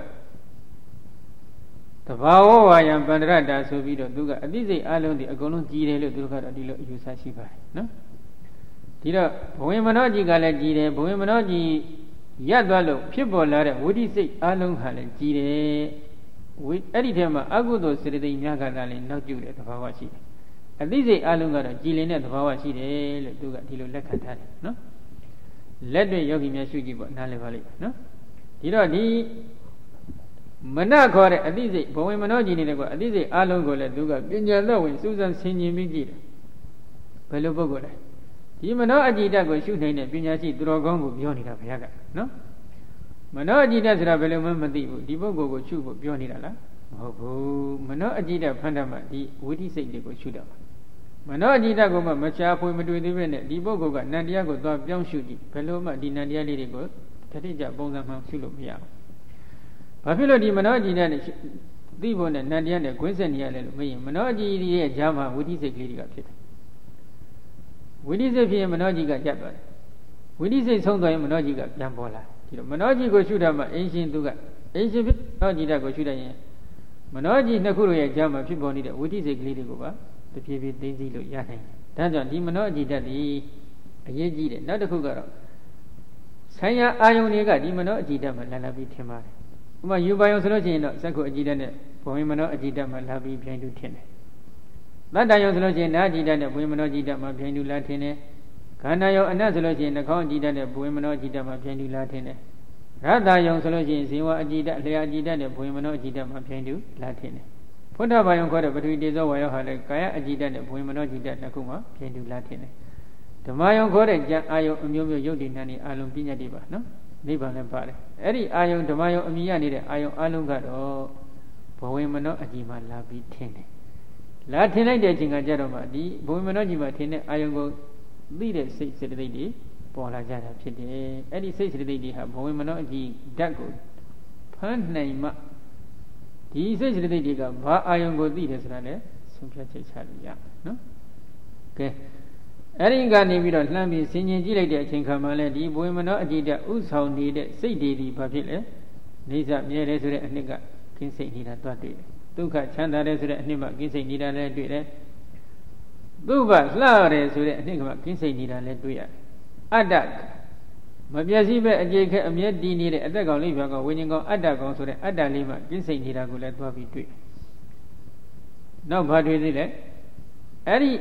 တဘာဝဝါယံပန္ဒရတာဆိုပြီးတော့သူကအသိစိတ်အလုံးဒီအကုန်လုံးကြည်တယ်လို့သူကတော့ဒီလိုအယူဆရှိပါတယ်နော်ဒီတော့ဘဝင်မနောကြည်ကလည်းကြည်တယ်ဘဝင်မနောကြည်ရပ်သွားလို့ဖြစ်ပေါ်လာတဲ့ဝိသိစိတ်အလုံးဟာလည်းကြည်တယ်အဲ့ဒီထဲမှာအကုသိုလ်စေတသိက်များကလည်းနောက်ကျတဲ့သဘာဝရှိတယ်အသိစိတ်အလုံးကတော့ကြည်လင်တဲ့သဘာဝရှိတယ်လို့သူကဒီလိုလက်ခံထားတယ်နော်လက်တွေ့ယောဂီများရှုကြည့်ပေါ့နားလည်ပါလိမ့်မယ်နော်ဒီတော့ဒီမနခေါ်တဲ့အသိစိတ်ဘဝင်မနောကြည်နေတဲ့ကအသိစိတ်အလုံးကိုလည်းသူကပညာသက်ဝင်စူးစမ်းဆင်ခြင်ပြီးကြည့်တယ်ဘယ်လိုပုဂ္ဂိုလ်လဲဒီမနောအကြည်ဓာတ်ကိုရှုနိုင်တဲ့ပညာရှိသူတော်ကောင်းကိုပြောနေတာဘုရားကနော်မနောအကြည်ဓာတ်ဆိုတာဘယ်လိုမှမသိဘူးဒီပုဂ္ဂိုလ်ကိုရှုဖို့ပြောနေတာလားမဟုတ်ဘူးမနောအကြည်ဓာတ်ဖန်တတ်မှဒီဝိသိစိတ်တွေကိုရှုတာပါမနောအကြည်ဓာတ်ကိုမှမချာဖွေမတွေ့သေးပဲနဲ့ဒီပုဂ္ဂိုလ်ကနန္တရားကိုသွားပြောင်းရှုကြည့်ဘယ်လိုမှဒီနန္တရားလေးတွေကိုတတိကျပုံစံမှန်ရှုလို့မရဘူးဘာဖြစ်လို့ဒီမနောအကြည်ဓာတ်နဲ့သိဖို့နဲ့နန္တရားနဲ့ဂွင်းဆက်နေရလဲလို့မရင်မနောအကြည်ရဲ့ဈာမှာဝိသိစိတ်ကလေးတွေကဖြစ်တယ်ဝိသိစိတ်ဖြစ်ရင်မနောကြီးကကျတ်သွားတယ်ဝိသိစိတ်ဆုံးသွားရင်မနောကြီးကပြန်ပေါ်လာဒီလိုမနောကြီးကိုရှုတာမှအင်းရှင်သူကအင်းရှင်ဖြစ်မနောကြီးဓာတ်ကိုရှုတတ်ရင်မနောကြီးနှစ်ခုတို့ရဲ့ကြားမှာဖြစ်ပေါ်နေတဲ့ဝိသိစိတ်ကလေးတွေကိုပါတဖြည်းဖြည်းသိသိလို့ရနိုင်တယ်ဒါကြောင့်ဒီမနောကြီးဓာတ်ဒီအရေးကြီးတယ်နောက်တစ်ခုကတော့ဆိုင်ရာအာယုန်တွေကဒီမနောအကြည်ဓာတ်မှာလာပြီးထင်ပါတယ်ဥပမာယူပါယုံဆိုလို့ရှိရင်တော့စက္ခုအကြည်ဓာတ်နဲ့ဘဝမနောအကြည်ဓာတ်မှာလာပြီးပြိုင်တူထင်တယ်သတ္တယုံဆိုလို့ရှိရင်နာကြည်ဓာတ်နဲ့ဘဝမနောကြည်ဓာတ်မှာပြိုင်တူလာထင်တယ်ခန္ဓာယုံအနတ်ဆိုလို့ရှိရင်နှာခေါင်းအကြည်ဓာတ်နဲ့ဘဝမနောအကြည်ဓာတ်မှာပြိုင်တူလာထင်တယ်ရတ္တယုံဆိုလို့ရှိရင်ဇေဝအကြည်ဓာတ်လျာအကြည်ဓာတ်နဲ့ဘဝမနောအကြည်ဓာတ်မှာပြိုင်တူလာထင်တယ်ဖုဒ္ဓဘာယုံခေါ်တဲ့ပထဝီတေဇောဝါယောဟာလည်းကာယအကြည်ဓာတ်နဲ့ဘဝမနောအကြည်ဓာတ်နှစ်ခုမှာပြိုင်တူလာထင်တယ်ဓမ္မယုံခေါ်တဲ့ဉာဏ်အာယုံအမျိုးမျိုးယုတ်တိဏ္ဍီအာလုံးပညာတွေပါနော်နိဗ္ဗာန်လည်းပါတယ်အဲ့ဒီအာယုံဓမ္မယုံအမြင်ရနေတဲ့အာယုံအလုံးကတော့ဘဝမနောအကြည်မှာလာပြီးထင်တယ်လာထင်လိုက်တဲ့အချိန်ကကြတော့မှဒီဘဝမနောကြီးမှာထင်တဲ့အာယုံကိုသိတဲ့စိတ်စေတသိက်တွေပေါ်လာကြတာဖြစ်တယ်အဲ့ဒီစိတ်စေတသိက်တွေဟာဘဝမနောအကြည်ဓာတ်ကိုဖမ်းနိုင်မှဒီစိတ်စေတသိက်တွေကဘာအာယုံကိုသိတယ်ဆိုတာလည်းဆုံးဖြတ်ချက်ချလို့ရနော်ကဲအဲ့ဒီကနေပြီးတော့လှမ်းပြီးဆင်ញင်ကြည့်လိုက်တဲ့အချိန်ခါမှလည်းဒီဘဝမနောအကြည်ဓာတ်ဥဆောင်နေတဲ့စိတ်တွေဒီဘာဖြစ်လဲနေစမြဲတယ်ဆိုတဲ့အနှစ်ကကင်းစိတ်နေတာတွတ်တွေ့တယ်ဒုက္ခချမ်းသာတယ်ဆိုတဲ့အနှစ်မှကင်းစိတ်နေတာလည်းတွေ့တယ်သုဘလှရတယ်ဆိုတဲ့အနှစ်ကမှကင်းစိတ်နေတာလည်းတွေ့ရတယ်အတ္တမပြည့်စည်ပဲအကျေခက်အမြဲတည်နေတဲ့အသက်ကောင်လေးပြောကောင်ဝိညာဉ်ကောင်အတ္တကောင်ဆိုတဲ့အတ္တလေးမှကင်းစိတ်နေတာကိုလည်းတွားပြီးတွေ့နောက်ဘာတွေ့သေးလဲအဲ့ဒီ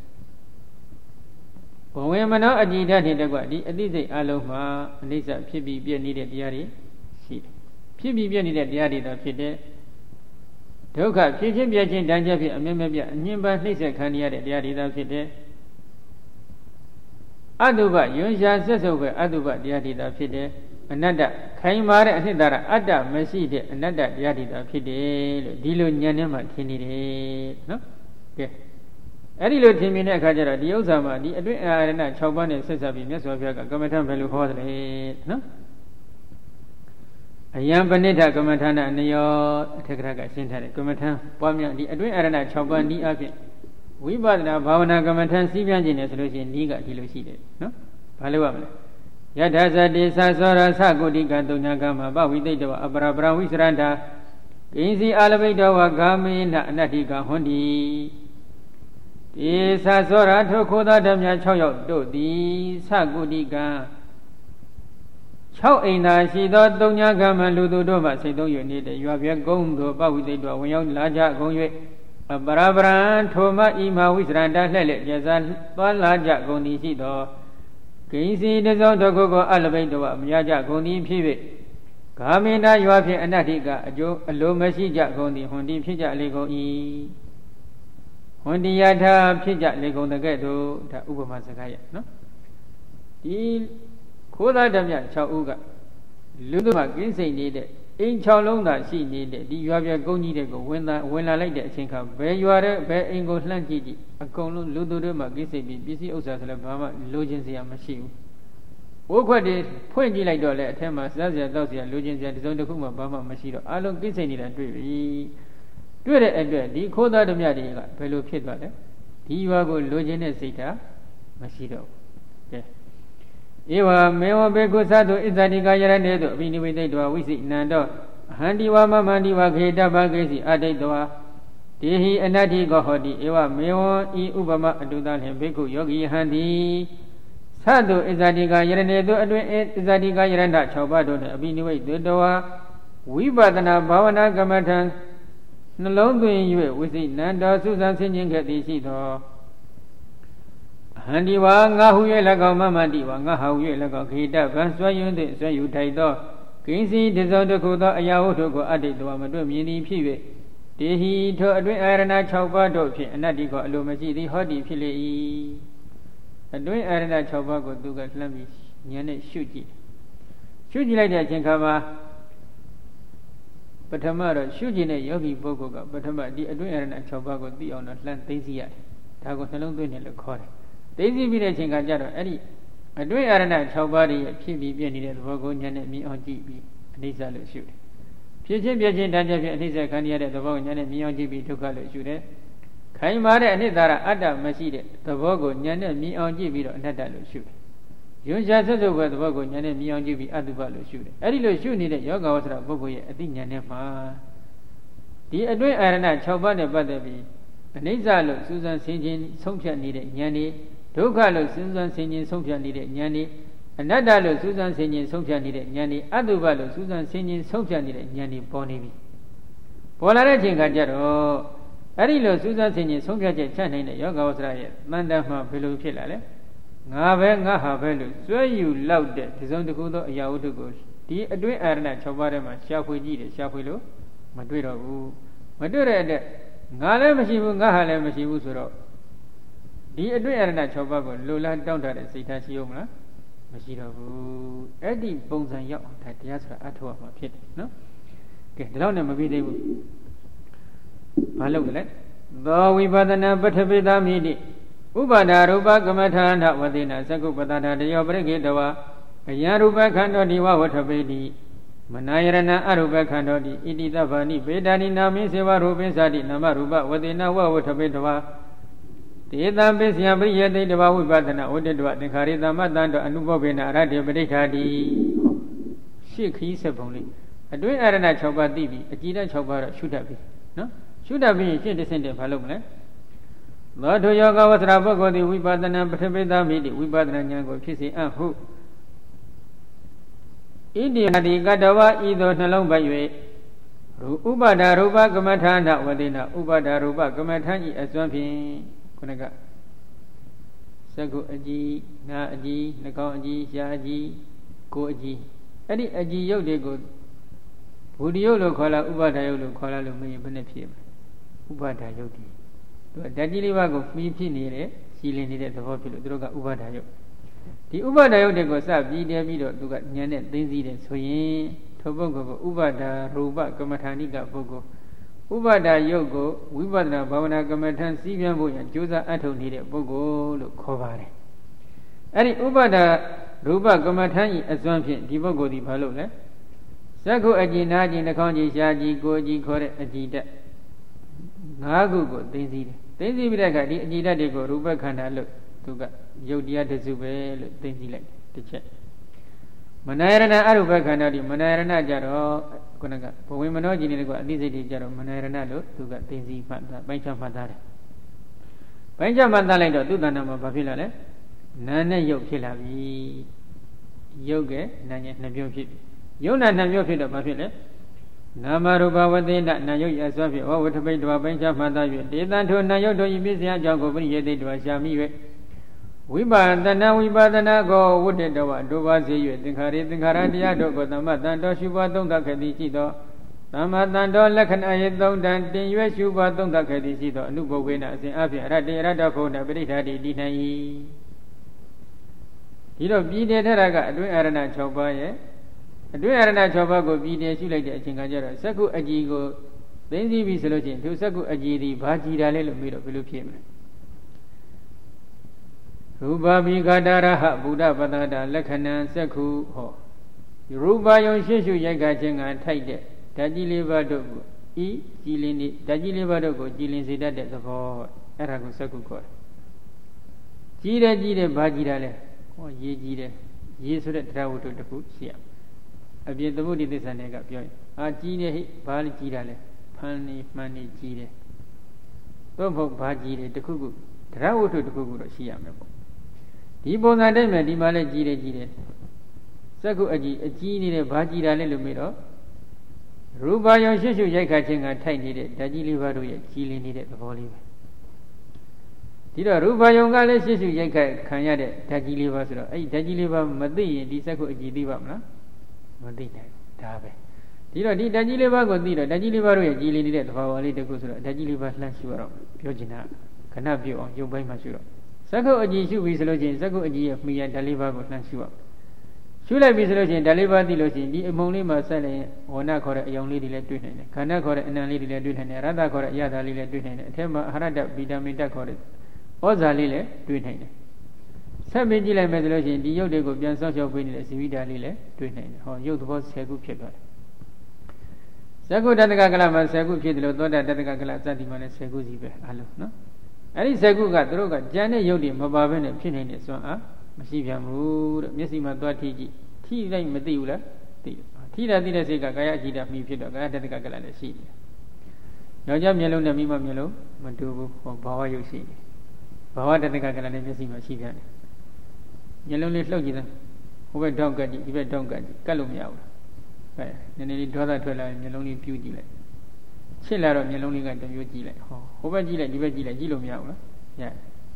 ဘဝမနောအကြည်ဓာတ်နဲ့တကွဒီအသိစိတ်အလုံးမှာအနိစ္စဖြစ်ပြီးပြည့်နေတဲ့တရားတွေရှိတယ်ဖြစ်ပြီးပြည့်နေတဲ့တရားတွေတော့ဖြစ်တယ်ဒုက္ခဖြစ်ခြင်းပြခြင်းတန်ချက်ဖြစ်အမြဲမပြအငြင်းပန်းနှိမ့်ဆက်ခံရတဲ့တရားတွေသာဖြစ်တယ်အတုပယွန်ရှာဆက်ဆုပ်ပဲအတုပတရားတွေသာဖြစ်တယ်အနတ္တခိုင်မာတဲ့အနှစ်သာရအတ္တမရှိတဲ့အနတ္တတရားတွေသာဖြစ်တယ်လို့ဒီလိုဉာဏ်နဲ့မှထင်နေတယ်နော်ကဲအဲ့ဒီလိုထင်မြင်တဲ့အခါကျတော့ဒီဥစ္စာမှာဒီအတွင်းအာရဏ6ပါးနဲ့ဆက်စပ်ပြီးမြတ်စွာဘုရားကကမ္မထံဘယ်လိုဟောသလဲနော်အယံပဏိဋ္ဌကမ္မထာနာနိယောအထက်ကထကရှင်းထားတယ်ကမ္မထံပွားများဒီအတွင်းအာရဏ6ပါးဤအပြင်ဝိပဿနာဘာဝနာကမ္မထံစီးပြန်ခြင်းနဲ့ဆိုလို့ရှိရင်ဤကဒီလိုရှိတယ်နော်ဘာလို့ရမလဲယထာဇတိသသောရသကုတိကတုညာကမ္မပဝိသိတဝအပရပရဝိစရန္တာကိဉ္စီအာလဘိတောဝဂာမေနအနတ္တိကဟွန်တိဒီသသောရထိုခိုးသားဓမ္မ6ယောက်တို့သည်သကုတိက6အိမ်သာရှိသောတုညာကမ္မလူသူတို့မှစိတ်သုံး၍နေတဲ့ရွာပြကုန်းတို့ပဝိသိတဝဝင်ရောက်လာကြကုန်၍အပရပရံထိုမဤမဝိစရန္တာလှဲ့လက်ပြစားသွားလာကြကုန်သည်ရှိသောကိဉ္စီတသောတကုကိုအလဘိတဝမရကြကုန်သည်ဖြစ်၍ဂာမေနရွာဖြင့်အနတ္တိကအကျိုးအလိုမရှိကြကုန်သည်ဟွန်တိဖြစ်ကြလေကုန်၏ဟွန်တိယထာဖြစ်ကြလေကုန်တဲ့ကဲ့သို့ဒါဥပမာစကားရနော်ဒီခိုးသားဓမ္မ6ဦးကလူတို့မှာကင်းစိတ်နေတဲ့အိမ်6လုံးသာရှိနေတဲ့ဒီရွာပြကုန်းကြီးတွေကိုဝင်လာလိုက်တဲ့အချိန်ခါဘယ်ရွာတဲ့ဘယ်အိမ်ကိုလှမ်းကြည့်ကြည့်အကုန်လုံးလူတို့တွေမှာကင်းစိတ်ပြီးပစ္စည်းဥစ္စာဆိုလည်းဘာမှလိုချင်စရာမရှိဘူးဝုတ်ခွက်တွေဖွင့်ကြည့်လိုက်တော့လေအထက်မှာစားစရာတောက်စရာလိုချင်စရာဒီစုံတစ်ခုမှဘာမှမရှိတော့အလုံးကင်းစိတ်နေတာတွေ့ပြီတွေ့တဲ့အတွက်ဒီခိုးသားဓမ္မတွေကဘယ်လိုဖြစ်သွားလဲဒီရွာကိုလိုချင်တဲ့စိတ်ဓာတ်မရှိတော့ဘူးကဲဧဝမေဝဘေကုသတုဣဇတိကယရတေတုအဘိနိဝိသိတောဝိစိနန္တောအဟန္တိဝမမန္တိဝခေတပကိစီအတိတ်တောတေဟိအနတ္တိကောဟောတိဧဝမေဝဤဥပမအတုသလင်ဘေကုယောဂီဟန္တိသတုဣဇတိကယရတေတုအတွင်ဣဇတိကယရဏ6ပါးတို့နှင့်အဘိနိဝိသေတောဝိပဿနာဘာဝနာကမ္မထံနှလုံးသွင်း၍ဝိစိနန္တောသုဇံဆင်ခြင်းကတိရှိသောဟန္ဒီဝါငါဟု၍၎င်းမမတိဝါငါဟာဟု၍၎င်းခေတဗံဆွဲယွန်းသည်ဆွဲယူထိုက်သောကိဉ္စီတဇောတခုသောအရာဝတ္ထုကိုအတ္တိတောမတွေ့မြင်သည်ဖြစ်၍တေဟိထိုအတွင်အာရဏ6ပါးတို့ဖြင့်အနတ္တိကိုအလိုမရှိသည်ဟောတိဖြစ်လေ၏အတွင်အာရဏ6ပါးကိုသူကလှမ်းပြီးဉာဏ်နဲ့ရှုကြည့်လိုက်တဲ့အချိန်ခါမှာပထမတော့ရှုကြည့်တဲ့ယောဂီပုဂ္ဂိုလ်ကပထမဒီအတွင်အာရဏ6ပါးကိုသိအောင်တော့လှမ်းသိသိရတယ်ဒါကိုနှလုံးသွင်းတယ်လို့ခေါ်တယ်သိသိပြီးတဲ့အချိန်ကကြတော့အဲ့ဒီအတွင်းအာရဏ6ပါးရဲ့ဖြစ်ပြီးပြည့်နေတဲ့သဘောကိုဉာဏ်နဲ့မြင်အောင်ကြည့်ပြီးအနိစ္စလို့ရှုတယ်ဖြစ်ချင်းပြည့်ချင်းတန်းချင်းဖြစ်အနိစ္စခံရတဲ့သဘောကိုဉာဏ်နဲ့မြင်အောင်ကြည့်ပြီးဒုက္ခလို့ရှုတယ်ခိုင်မာတဲ့အနိစ္စရအတ္တမရှိတဲ့သဘောကိုဉာဏ်နဲ့မြင်အောင်ကြည့်ပြီးတော့အနတ္တလို့ရှုတယ်ယွန်းရှာဆက်စုပ်ပဲသဘောကိုဉာဏ်နဲ့မြင်အောင်ကြည့်ပြီးအတုပလို့ရှုတယ်အဲ့ဒီလိုရှုနေတဲ့ယောဂဝဆရာပုဂ္ဂိုလ်ရဲ့အသိဉာဏ်နဲ့မှာဒီအတွင်းအာရဏ6ပါးနဲ့ပတ်သက်ပြီးအနိစ္စလို့စူးစမ်းဆင်ခြင်ဆုံးဖြတ်နေတဲ့ဉာဏ်នេះဒုက္ခလို့စူးစမ်းဆင်ခြင်ဆုံးဖြတ်နေတဲ့ဉာဏ်នេះအနတ္တလို့စူးစမ်းဆင်ခြင်ဆုံးဖြတ်နေတဲ့ဉာဏ်នេះအတုပလို့စူးစမ်းဆင်ခြင်ဆုံးဖြတ်နေတဲ့ဉာဏ်នេះပေါ်နေပြီပေါ်လာတဲ့အချိန်ကကြတော့အဲ့ဒီလိုစူးစမ်းဆင်ခြင်ဆုံးဖြတ်ချက်ချနိုင်တဲ့ယောဂဝဆရာရဲ့တန်တမှဘယ်လိုဖြစ်လာလဲငါပဲငါဟာပဲလို့စွဲယူလောက်တဲ့ဒီစုံတစ်ခုသောအရာဝတ္ထုကိုဒီအတွင်းအာရဏ6ပါးထဲမှာရှာဖွေကြည့်တယ်ရှာဖွေလို့မတွေ့တော့ဘူးမတွေ့တဲ့အတွက်ငါလည်းမရှိဘူးငါဟာလည်းမရှိဘူးဆိုတော့ဒီအတွင်းအာရဏ6ပါးကိုလိုလားတောင့်တတဲ့စိတ်ထားရှိအောင်မလားမရှိတော့ဘူးအဲ့ဒီပုံစံရောက်အောင်ဒါတရားဆိုတာအထောက်အမှာဖြစ်တယ်နော်ကဲဒီလောက်နဲ့မပြီးသေးဘူးဘာလုပ်လဲသောဝိပဿနာပဋ္ဌပိသမိတိဥပါဒရူပကမ္မထာဏဝတိနာသကုပတ္တတယောပရိကေတဝအယံရူပခန္ဓာဒီဝဝထပိတိမနာယရဏအရူပခန္ဓာတိဣတိသဗ္ဗာနိပေတာနိနာမိစေဝရူပိသတိနာမရူပဝတိနာဝဝထပိတဝတေတံပိစယပရိယတိတဝဝိပဿနာဝတ္တတဝသင်္ခါရိသမတ္တံတောအနုဘောဘေနအရတ္တေပဋိဋ္ဌာတိရှစ်ခီးဆက်ပုံလေးအတွင်းအာရဏ6ပါးသိပြီအကြည်ဓာတ်6ပါးတော့ရှုတတ်ပြီနော်ရှုတတ်ပြီးရှင်းတဆင့်တယ်ဘာလုပ်မလဲသောထိုယောဂဝဆရာပုဂ္ဂိုလ်သည်ဝိပဿနာပဋ္ဌပိသမိတိဝိပဿနာဉာဏ်ကိုဖြစ်စေအံ့ဟုဣတိယတိကတဝဤသို့နှလုံးပိုက်၍ဥပါဒရူပကမ္မထာဏဝတိနာဥပါဒရူပကမ္မထာဤအစွမ်းဖြင့်ခုနကစကုအကြည်နာအကြည်နှာခေါင်းအကြည်ရှားအကြည်ကိုယ်အကြည်အဲ့ဒီအကြည်ရုပ်တွေကိုဘူရိယုတ်လို့ခေါ်လားဥပါဒယုတ်လို့ခေါ်လားလို့မင်းဘယ်နဲ့ဖြစ်မလဲဥပါဒယုတ်ဒီသူကဓာတ်ကြီးလေးပါးကိုမှီဖြစ်နေတဲ့ရှိလင်းနေတဲ့သဘောဖြစ်လို့သူတို့ကဥပါဒယုတ်ဒီဥပါဒယုတ်တွေကိုစပြီးတဲပြီးတော့သူကဉာဏ်နဲ့သိသိတယ်ဆိုရင်ထိုပုဂ္ဂိုလ်ကိုဥပါဒရူပကမ္မထာနိကပုဂ္ဂိုလ်ဥပဒါယုတ်ကိုဝိပဿနာဘာဝနာကမ္မထံစီးပြန်ဖို့ရန်ကြိုးစားအထောက်နေတဲ့ပုဂ္ဂိုလ်လို့ခေါ်ပါတယ်အဲ့ဒီဥပဒါရူပကမ္မထံဤအစွမ်းဖြင့်ဒီပုဂ္ဂိုလ်ဒီဘာလို့လဲသက္ခုအကြည်နာကြည်နှာခေါင်းကြည်ရှားကြည်ကိုယ်ကြည်ခေါ်တဲ့အကြည်ဓာတ်၅ခုကိုသိသိတယ်သိသိပြီးတဲ့အခါဒီအကြည်ဓာတ်တွေကိုရူပခန္ဓာလို့သူကယုတ်တရားတစ်စုပဲလို့သိသိလိုက်တစ်ချက်မနာယရဏအရူပခန္ဓာဒီမနာယရဏကြတော့ခုနကဘဝိမနောကြည်နေတဲ့အသိစိတ်တွေကြတော့မနာယရဏလို့သူကသိသိမှတ်တာပိုင်းခြားမှတ်သားတယ်ပိုင်းခြားမှတ်သားလိုက်တော့သူ့တဏ္ဍာမှာဘာဖြစ်လာလဲနာနဲ့ယုတ်ဖြစ်လာပြီယုတ်ကနာနဲ့နှစ်မျိုးဖြစ်ပြီယုတ်နာနှစ်မျိုးဖြစ်တော့ဘာဖြစ်လဲနာမရူပဝသေနနာယုတ်ရအစွာဖြင့်ဝဝထပိတ္တဝပိုင်းခြားမှတ်သား၍ဒေသံထိုနာယုတ်တို့ဤပြည့်စရာကြောင့်ကိုပရိယေသိတ္တဝရှာမိ၍ဝိပါဒနာဝိပါဒနာကိုဝဋ္ဌတဝဒုပါစေ၍သင်္ခါရသင်္ခါရတရားတို့ကိုသမ္မတန်တော်ရှုပါသုံးသပ်ခဲ့သည်ရှိသောသမ္မတန်တော်လက္ခဏာရေသုံးတန်တင်ရွယ်ရှုပါသုံးသပ်ခဲ့သည်ရှိသောအနုဘဝေနအစဉ်အဖြင့်အရတ္တေရတ္တဖို့၌ပရိဋ္ဌာတိတည်နိုင်၏ဒီတော့ပြည်တယ်ထရကအတွင်းအာရဏ6ပါးရဲ့အတွင်းအာရဏ6ပါးကိုပြည်တယ်ရှုလိုက်တဲ့အချိန်ကကျတော့စက္ခုအကြည်ကိုသိသိပြီဆိုလို့ရှိရင်သူစက္ခုအကြည်ဒီဘာကြည်တာလဲလို့မေးတော့ဘယ်လိုဖြစ်မလဲရူပပိခတာရဟဗုဒ္ဓပတ္တာလက္ခဏံစက္ခုဟောရူပယုံရှင်းရှုရိုက်ကခြင်းကထိုက်တဲ့ဓာတ်ကြီးလေးပါးတို့ကိုဤကြည်လင်နေဓာတ်ကြီးလေးပါးတို့ကိုကြည်လင်စေတတ်တဲ့သဘောအဲ့ဒါကိုစက္ခုခေါ်တယ်ကြီးတယ်ဘာကြီးတာလဲဟောရေးကြီးတယ်ရေးဆိုတဲ့တရားဝတ္ထုတစ်ခုရှိရအပြင်သမုဒိသစ္စာနဲ့ကပြောရင်အာကြီးတယ်ဟိဘာလို့ကြီးတာလဲဖန်နေမှန်နေကြီးတယ်သို့မဟုတ်ဘာကြီးတယ်တစ်ခုခုတရားဝတ္ထုတစ်ခုခုတော့ရှိရမယ်ပေါ့ဒီပုံစံတိုင်းမှာဒီမှာလဲကြီးတယ်စက္ခုအကြီးနေတဲ့ဘာကြီးတာလဲလို့မေးတော့ရူပယုံရှုရှုရိုက်ခတ်ခြင်းကထိုက်နေတဲ့ဓာတ်ကြီးလေးပါးတို့ရဲ့ကြီးလင်းနေတဲ့သဘောလေးပဲဒီတော့ရူပယုံကလည်းရှုရှုရိုက်ခတ်ခံရတဲ့ဓာတ်ကြီးလေးပါးဆိုတော့အဲ့ဒီဓာတ်ကြီးလေးပါးမသိရင်ဒီစက္ခုအကြီးသိပါမလားမသိနိုင်ဘူးဒါပဲဒီတော့ဒီဓာတ်ကြီးလေးပါးကိုသိတော့ဓာတ်ကြီးလေးပါးတို့ရဲ့ကြီးလင်းနေတဲ့သဘောလေးတစ်ခုဆိုတော့ဓာတ်ကြီးလေးပါးလှမ်းရှုရတော့ပြောချင်တာခဏပြုတ်အောင်ရုပ်ပိုင်းမှာရှုတော့စက္ခုအကြည်ရှုပြီဆိုလို့ရှိရင်စက္ခုအကြည်ရဲ့မှီရဓာတ်လေးပါးကိုလှမ်းရှုရရှုလိုက်ပြီဆိုလို့ရှိရင်ဓာတ်လေးပါးသိလို့ရှိရင်ဒီအမုံလေးမှာဆက်လိုက်ရင်ဝဏခေါ်တဲ့အယောင်လေးတွေလည်းတွေ့နိုင်တယ်ခန္ဓာခေါ်တဲ့အနံလေးတွေလည်းတွေ့နိုင်တယ်ရတ္တခေါ်တဲ့အရသာလေးလည်းတွေ့နိုင်တယ်အထက်မှာအဟရတဗီတာမင်တက်ခေါ်တဲ့ဩဇာလေးလည်းတွေ့နိုင်တယ်ဆက်ပြီးကြည့်လိုက်မယ်ဆိုလို့ရှိရင်ဒီရုပ်တွေကိုပြန်ဆောက်ရှောက်ပေးနေတဲ့ဇီဝိတာလေးလည်းတွေ့နိုင်တယ်ဟောရုပ်သဘော10ခုဖြစ်သွားတယ်စက္ခုတတ္တကကလမှာ10ခုဖြစ်တယ်လို့သောတာတတ္တကကလစသည်မှာလည်း10ခုစီပဲအလုံးနော်အဲ့ဒီ10ခုကသူတို့ကကြံတဲ့ရုပ်တွေမပါဘဲနဲ့ဖြစ်နေတဲ့စွမ်းအားမရှိပြန်ဘူးတဲ့မျက်စိမှာသွားထိကြည့်ထိလိုက်မသိဘူးလားသိတယ်ထိတာသိတဲ့စိတ်ကကာယအကြည်ဓာတ်မှီဖြစ်တော့ကာယတတ္တကကလလည်းရှိတယ်ယောက်ျားမျက်လုံးနဲ့မိမမျက်လုံးမတူဘူးဟောဘာဝရုပ်ရှိတယ်ဘာဝတတ္တကကလလည်းမျက်စိမှာရှိပြန်တယ်မျက်လုံးလေးလှုပ်ကြည့်တယ်ဟိုဘက်တောက်ကကြည့်ဒီဘက်တောက်ကကြည့်ကတ်လို့မရဘူးလားနည်းနည်းလေးဒေါသထွက်လာရင်မျက်လုံးလေးပြူးကြည့်လိုက်ချစ်လာတော့မျက်လုံးလေးကတမျိုးကြည့်လိုက်ဟိုဘက်ကြည့်လိုက်ဒီဘက်ကြည့်လိုက်ကြည့်လို့မရဘူးလားရ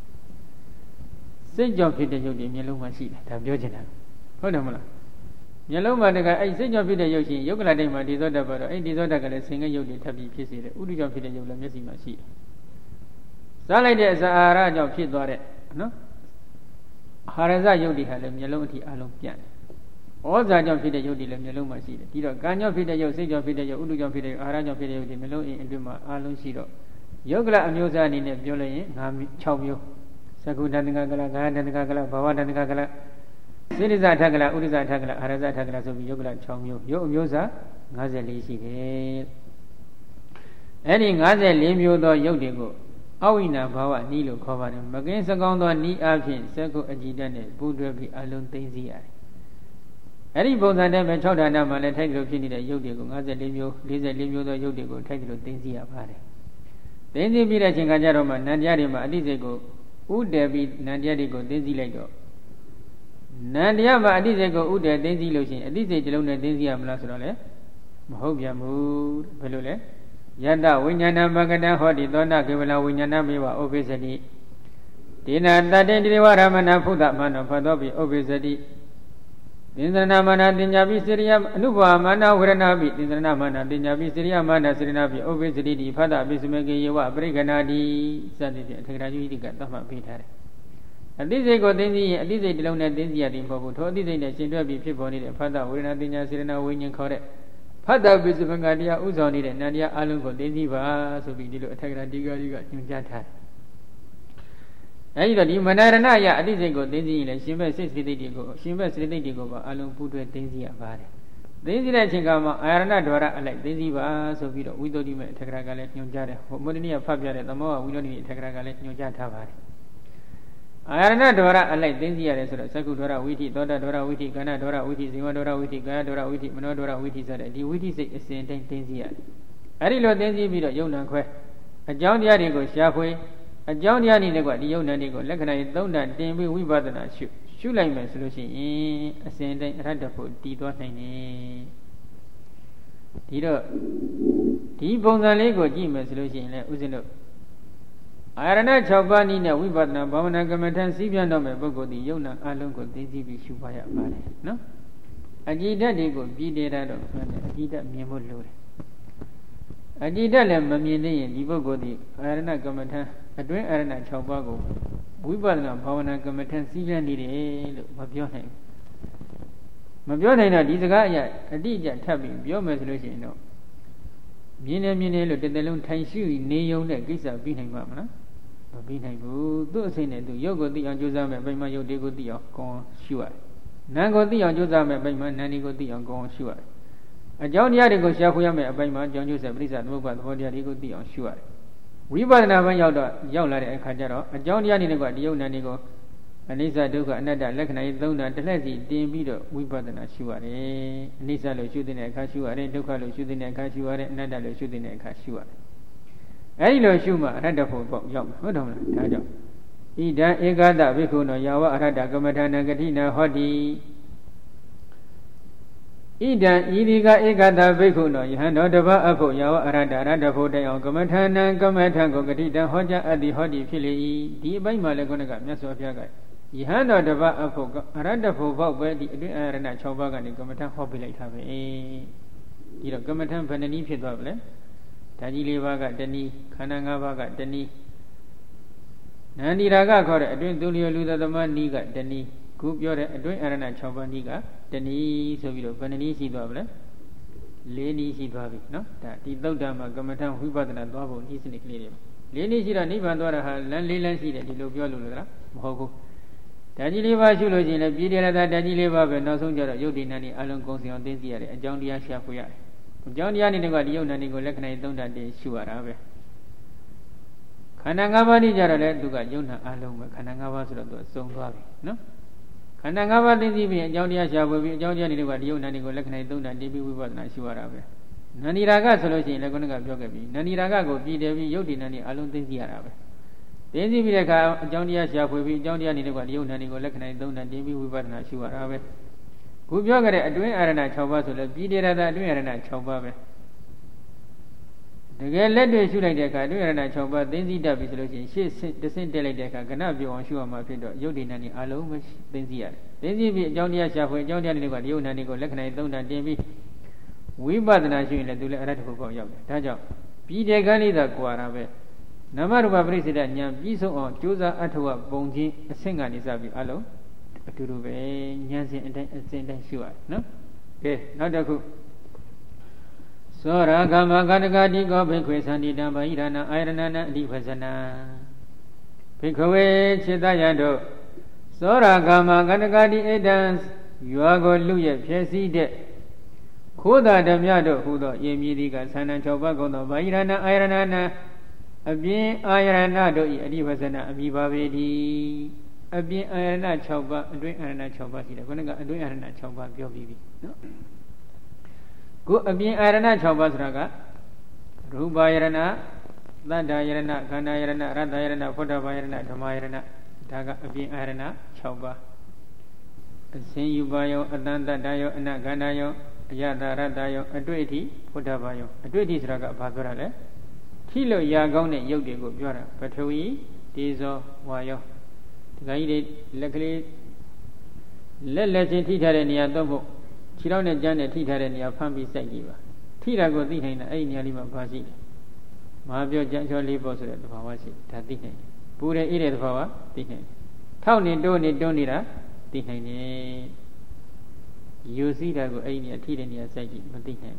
စိတ်ကြောင့်ဖြစ်တဲ့ရုပ်တွေမျက်လုံးမှာရှိတယ်ဒါပြောချင်တာဟုတ်တယ်မလားမျက်လုံးမှာတကအဲ့စိတ်ကြောင့်ဖြစ်တဲ့ရုပ်ရှင်ယုတ်ကလတိတ်မှာဒီသောတတ်ပါတော့အဲ့ဒီသောတတ်ကလည်းဆင်ငယ်ရုပ်တွေထပ်ပြီးဖြစ်စေတယ်ဥဒုကြောင့်ဖြစ်တဲ့ရုပ်လည်းမျက်စိမှာရှိတယ်စားလိုက်တဲ့အစာအာဟာရကြောင့်ဖြစ်သွားတဲ့နော်အာဟာရဇရုပ်တွေဟာလည်းမျက်လုံးအထိအလုံးပြန့်တယ်ဩဇာကြောင့်ဖြစ်တဲ့ရုပ်တွေလည်းမျက်လုံးမှာရှိတယ်ဒီတော့ကံကြောင့်ဖြစ်တဲ့ရုပ်စိတ်ကြောင့်ဖြစ်တဲ့ရုပ်ဥဒုကြောင့်ဖြစ်တဲ့အာဟာရကြောင့်ဖြစ်တဲ့ရုပ်တွေမျက်လုံးအတွင်းမှာအလုံးရှိတော့ယုတ်ကလအမျိုးသားအနေနဲ့ပြောလို့ရင်6မျိုးစက္ခုတတ္တကကလကာယတတ္တကကလဘာဝတတ္တကကလစိရိဇထကလဥရိဇထကလအာရဇထကလဆိုပြီးယုတ်ကလ6မျိုးယုတ်အမျိုးသား54ရှိတယ်အဲ့ဒီ54မျိုးသောယုတ်တွေကိုအဝိနာဘာဝနီးလို့ခေါ်ပါတယ်မကင်းစကောင်းသောနီးအဖြစ်စက္ခုအကြည်တတ်နဲ့ပူတွဲပြီးအလုံးသိသိရတယ်အဲ့ဒီပုံစံတည်းပဲ6ဌာနမှာလည်းထိုက်တယ်လို့ဖြစ်နေတဲ့ယုတ်တွေကို54မျိုး44မျိုးသောယုတ်တွေကိုထိုက်တယ်လို့သိသိရပါတယ်သိသိပြီးတဲ့အချိန်ကကြတော့မှနန္တရားတွေမှာအတိစိတ်ကိုဥတည်ပြီးနန္တရားတွေကိုသိသိလိုက်တော့နန္တရားမှာအတိစိတ်ကိုဥတည်သိသိလို့ရှိရင်အတိစိတ်တစ်လုံးနဲ့သိသိရမလားဆိုတော့လေမဟုတ်ပြန်ဘူးဘယ်လိုလဲယတဝိညာဏမကတံဟောတိသောနာကေဝလဝိညာဏမေဝဥပ္ပစ္စတိဒေနာတတေတိဝရမဏဖုဒ္ဓမနောဖသောပိဥပ္ပစ္စတိသင်္သနာမနာတင်ညာပိစေရိယအနုဘာမနာဝရဏပိသင်္သနာမနာတင်ညာပိစေရိယမနာစေရဏပိဥပ္ပစ္စတိတိဖသပိစမေကေယဝပရိက္ခဏာတိစသည်ဖြင့်အထေရယုတိကသတ်မှတ်ပေးထားတယ်အတိစိတ်ကိုသိသိရင်အတိစိတ်တစ်လုံးနဲ့သိသိရတယ်မဟုတ်ဘူးထိုအတိစိတ်နဲ့ရှင်တွဲပြီးဖြစ်ပေါ်နေတဲ့ဖသဝေဒနာတင်ညာစေရဏဝိညာဉ်ခေါ်တဲ့ဖ Phata Bismangadia Uzoni and Nadia Alungo Denziva, so we did attack a digger in Jata. Either the Manarana, I didn't go Denzi, and she was 60 days ago. She was 3 days ago, Alun put a Denzi about it. Denzi Chingama, Arana Dora, like Denziva, so we don't even Tagragalet New Jata. Modinia Fabia, the more we don't need Tagragalet New Jata. Arana Dora, like Denzi, Sakudora Witty, Dora Witty, Gana Dora Witty, Zimadora Witty, Ganadora Witty, Manodora Witty, the Witty is a sentence Denzi. Arilo Denzi be a Yonan a John Yadigo Shafway, a John Yanigo, the Yonanigo, Lakana, don't that Demi, we bother not shoot. Shoe like my solution, a sentence, Radapo, D. Tito, T-Bonza Lego, Jim, solution, Uzino. Arana Chabani, we but now, Bamana Gamatan, Sibian, Bogo, the Yona, Alongo, Daisy, Shubaya, no? A Gida Digo, be dead out of Gida Memo Lord. A Gida Mamini and Divogo, the Arana Gamatan, a drink Arana Chabago. We but now, Bamana Gamatan, Sibian, the Mabiona. Mabiona, this guy, a DJ tapping, your resolution, no. Mina looked at the long time shoe, Neo, that gives a behind Mamma. Behind those in it, Yogo the Anjuzam, by my Yodigo the Gone Sure. Nango the Anjuzam, by my Nanigo the Gone Sure. A John Yadigo Shafuyame, by my John Joseph Blizzard, Mobile, what Yadigo the Sure. We bought another Yola and Kajaro, a John Yanigo, the Yonanigo, and Lisa Duga, another Lakana, Dona, the lazy, Dimbido, we bought an Ashua, Lisa shooting a Kashua, and Duka shooting a Kashua, and another shooting a Kashua. Ailo Shuma, Randafo, Young, Hodom, Tajo. Ida Egada, Vikuno, Yawa, Rada, Gamatana, Gatina, Hodi. Ida Idiga Egada, Vikuno, Yahanodava, Apo, Yawa, Rada, Randafo, Gamatana, Gamatango, Gatita, Hoja, at the Hodi, Pili, D. by Malagonaga, Nasofiaga. Yahanodava, Apo, Randafo, where the Arana Chobaga and Gamatan Hobbilate have a Gamatan Panani Pidable. Tajilivaga Deni, Kanangavaga Deni Nandiraga got a doing Dulio Luda the man Niga Deni, Coop your doing Arana Chobaniga, Deni, Sovito, Pananisi Doble, Leni Sibavi, no? That the Dodama Gamatan Hubatan and Bobo is in the clear. Leni Sira Nivandora, Landilan Sida, the Lubio Lula, Mohogo. Tajiliva Shulojin, a video that Tajiliva, and Nosonja, Yodinani, Alon Gosi on this year, and John Dia Shafuya. John Yanigo, Yonanigo, Lakana, don't that day, Shuarabe. Kanangavani Jarale, Duga, Yona, Alum, Kanangavas, so no? Kanangava didn't be John Yasha, John Yanigo, Yonanigo, Lakana, don't that day, we were not Shuarabe. Naniraga solution, Lagonaga Jogabi, Naniraga go, be Devi, Yodinani, Alum, the Arabe. Then the Vilaka, John Yasha, will be John Yanigo, Yonanigo, Lakana, don't that day, we were not Shuarabe. Who younger at doing Arana Chova, so let be there that doing Arana Chova. The girl led to shoot like the car, doing Arana Chova, then the Davi solution. She sent the same delegate, cannot be on sure my friend, Yodinani, alone, then the other. Then the John Yasha, John Yanigo, Yonanigo, Lakana, don't that Devi. We bought an issue in the Dula Ratico Yoga. Tajo. Be the Gani the Guarabe. Namaruba President Yam, Biso on Josa Atua, Bonji, a singer is Abi Alo. To do a Yancy and sure, no? Okay, not a good. Sora Gama Ganagadi go Bequesani Damba Irana, Ironana, Divasana. Picaway Chedayado. Sora Gama Ganagadi Edans, you are going to lose Piesi de Koda Damiado, Hudo, Yemidiga, Sana Chobago, Bairana, Ironana, a being Ironado, Divasana, Abibavedi. A being Arana Choba, doing Arana Choba, doing Arana Choba, Biobi. Go a being Arana Chobas Raga, Ruba Irana, Landa Irana, Gana Irana, Randa Irana, Foda Irana, Tomairana, Daga a being Arana Choba. And sing you bio, Adanda Dayo, and Ganayo, Yada Radayo, a duety, Foda Bayo, a duty Raga Padurale, Kilo Yagone Yogigo, Biora, Patui, Dizo, Wayo. Guided, luckily, let legend teacher in Yadobo, Chirona Janet teacher in Yapambi Sagiva. Tira go thinking, Ainalima Pasi. Mabio Janjo Libos at the Pawasi, Tatin. Pura eat the power, thinking. Town in Donira, thinking. You see that go Aina Tirania Sagi, but thinking.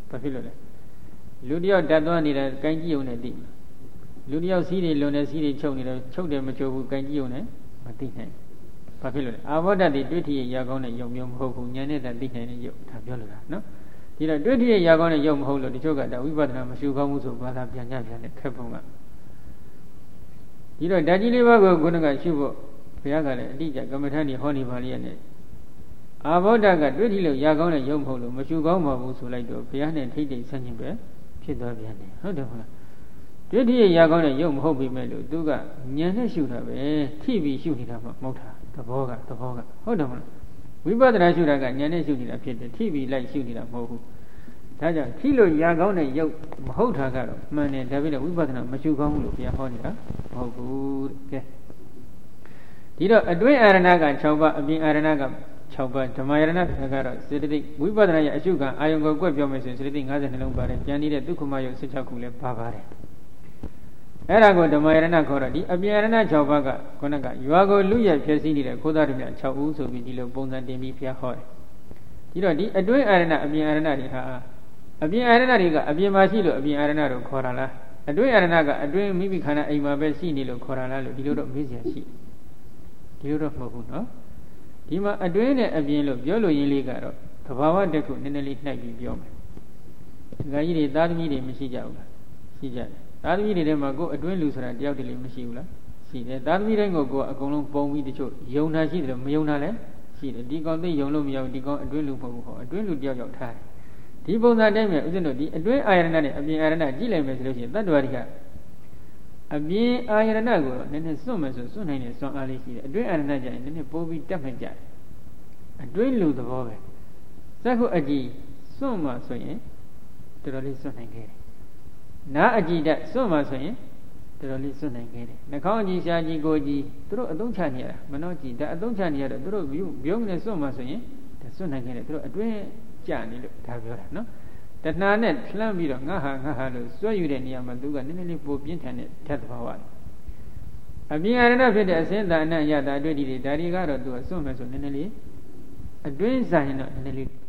ဘာဖြစ်လို့လဲလူတယောက်ဓာတ်သွားနေတာကိုင်းကြည့်ုံနဲ့သိလူတယောက်စီးတွေလွန်နေစီးတွေချုပ်နေတယ်ချုပ်တယ်မချုပ်ဘူးကိုင်းကြည့်ုံနဲ့မသိနိုင်ဘာဖြစ်လို့လဲအာဘောဓာတ်တွေတွေ့ထရရာကောင်းတဲ့ယုံမျိုးမဟုတ်ဘူးဉာဏ်နဲ့သိနိုင်တဲ့ယုံဒါပြောလို့လားနော်ဒီတော့တွေ့ထရရာကောင်းတဲ့ယုံမဟုတ်လို့တချို့ကဒါဝိပဿနာမရှိကောင်းဘူးဆိုဘာသာပြန်ကြပြန်တဲ့ခက်ပုံကဒီတော့ဓာတ်ကြီးလေးပါးကိုခုနကရှုဖို့ဘုရားကလည်းအတိအကျကမ္မထာနေဟောနေပါလိမ့်ရဲ့အာဘောဓကတွေ့ထီလို့ရကောင်းတဲ့ရုပ်မဟုတ်လို့မရှိကောင်းပါဘူးဆိုလိုက်တော့ဘုရားနဲ့ထိတ်တိတ်ဆန့်ကျင်ပဲဖြစ်သွားပြန်တယ်ဟုတ်တယ်မလားတွေ့ထီရကောင်းတဲ့ရုပ်မဟုတ်ပြီမဲ့လို့သူကဉာဏ်နဲ့ရှုတာပဲထိပြီးရှုနေတာမှမဟုတ်တာသဘောကဟုတ်တယ်မလားဝိပဿနာရှုတာကဉာဏ်နဲ့ရှုနေတာဖြစ်တယ်ထိပြီးလိုက်ရှုနေတာမဟုတ်ဘူးဒါကြောင့်ထိလို့ရကောင်းတဲ့ရုပ်မဟုတ်တာကတော့မှန်တယ်ဒါပေမဲ့ဝိပဿနာမရှိကောင်းဘူးလို့ဘုရားဟောနေတာမဟုတ်ဘူးကဲဒီတော့အတွင်းအာရဏက6ပါးအပြင်အာရဏက6ပါးဓမ္မယရဏကတော့စေတသိက်ဝိပဿနာရဲ့အရှုခံအာယုံကိုကွက်ပြောမယ်ဆိုရင်စေတသိက်52လုံးပါတယ်ပြန်နေတဲ့ဒုက္ခမယုတ်16ခုလည်းပါပါတယ်အဲ့ဒါကိုဓမ္မယရဏခေါ်တော့ဒီအပြင်ယရဏ6ပါးကခုနကရွာကိုလူရဖြစ်စည်းနေတဲ့ခိုးသားတွေ6ဦးဆိုပြီးဒီလိုပုံစံတင်ပြီးဖျားဟောတယ်ဒီတော့ဒီအတွင်းအာရဏအပြင်အာရဏတွေဟာအပြင်အာရဏတွေကအပြင်မှာရှိလို့အပြင်အာရဏတို့ခေါ်တာလားအတွင်းအာရဏကအတွင်းမိမိခန္ဓာအိမ်မှာပဲရှိနေလို့ခေါ်တာလားလို့ဒီလိုတော့မေးစရာရှိဒီလိုတော့မဟုတ်ဘူးနော်ဒီမှာအတွင်းနဲ့အပြင်လို့ပြောလို့ရင်းလေးကတော့သဘာဝတခုနည်းနည်းလေးနှိုက်ပြီးပြောမယ်ဒကာကြီးတွေသားသမီးတွေမရှိကြဘူးလားရှိကြတယ်သားသမီးတွေထဲမှာကိုယ်အတွင်းလူဆိုတာတယောက်တည်းလေးမရှိဘူးလားရှိတယ်သားသမီးတိုင်းကိုအကုန်လုံးပုံပြီးတချို့ယုံတာရှိတယ်မယုံတာလည်းရှိတယ်ဒီကောင်သိယုံလို့မရဘူးဒီကောင်အတွင်းလူမဟုတ်ဘူးဟောအတွင်းလူတယောက်ယောက်ထားတယ်ဒီပုံစံတိုင်းမှာဥစဉ်တို့ဒီအတွင်းအာယရဏနဲ့အပြင်အာယရဏကြည့်လိုက်မယ်ဆိုလို့ရှိရင်တတ္တဝါတွေကအပြင်အာယရဏကိုတော့နည်းနည်းစွန့်မယ်ဆိုစွန့်နိုင်တဲ့စွန့်အားလေးရှိတယ်အတွင်းအာယရဏကျရင်နည်းနည်းပိုးပြီးတက်မှကြတယ်အတွင်းလူသဘောပဲစက္ခုအကြည်စွန့်မှဆိုရင်တော်တော်လေးစွန့်နိုင်ခဲ့တယ်နားအကြည်တက်စွန့်မှဆိုရင်တော်တော်လေးစွန့်နိုင်ခဲ့တယ်နှာခေါင်းအကြည်ရှားကြည်ကိုကြည်သူတို့အသုံးချနေရတာမနှောကြည်တက်အသုံးချနေရတော့သူတို့ပြုံးနေစွန့်မှဆိုရင်စွန့်နိုင်ခဲ့တယ်သူတို့အတွင်းကြနေလို့ဒါပြောတာနော်တဏှာနဲ့လှမ်းပြီးတော့ငါဟာလို့စွဲယူတဲ့နေရာမှာသူကနည်းနည်းလေးပိုပြင်းထန်တဲ့ဓာတ်သဘာဝအပြင်အာရဏဖြစ်တဲ့အစင်းသာအနံ့ရတာအတွေ့အထိတွေဒါတွေကတော့သူကစွန့်မယ်ဆိုနည်းနည်းလေးအတွင်းဆိုင်တော့နည်းနည်းလေး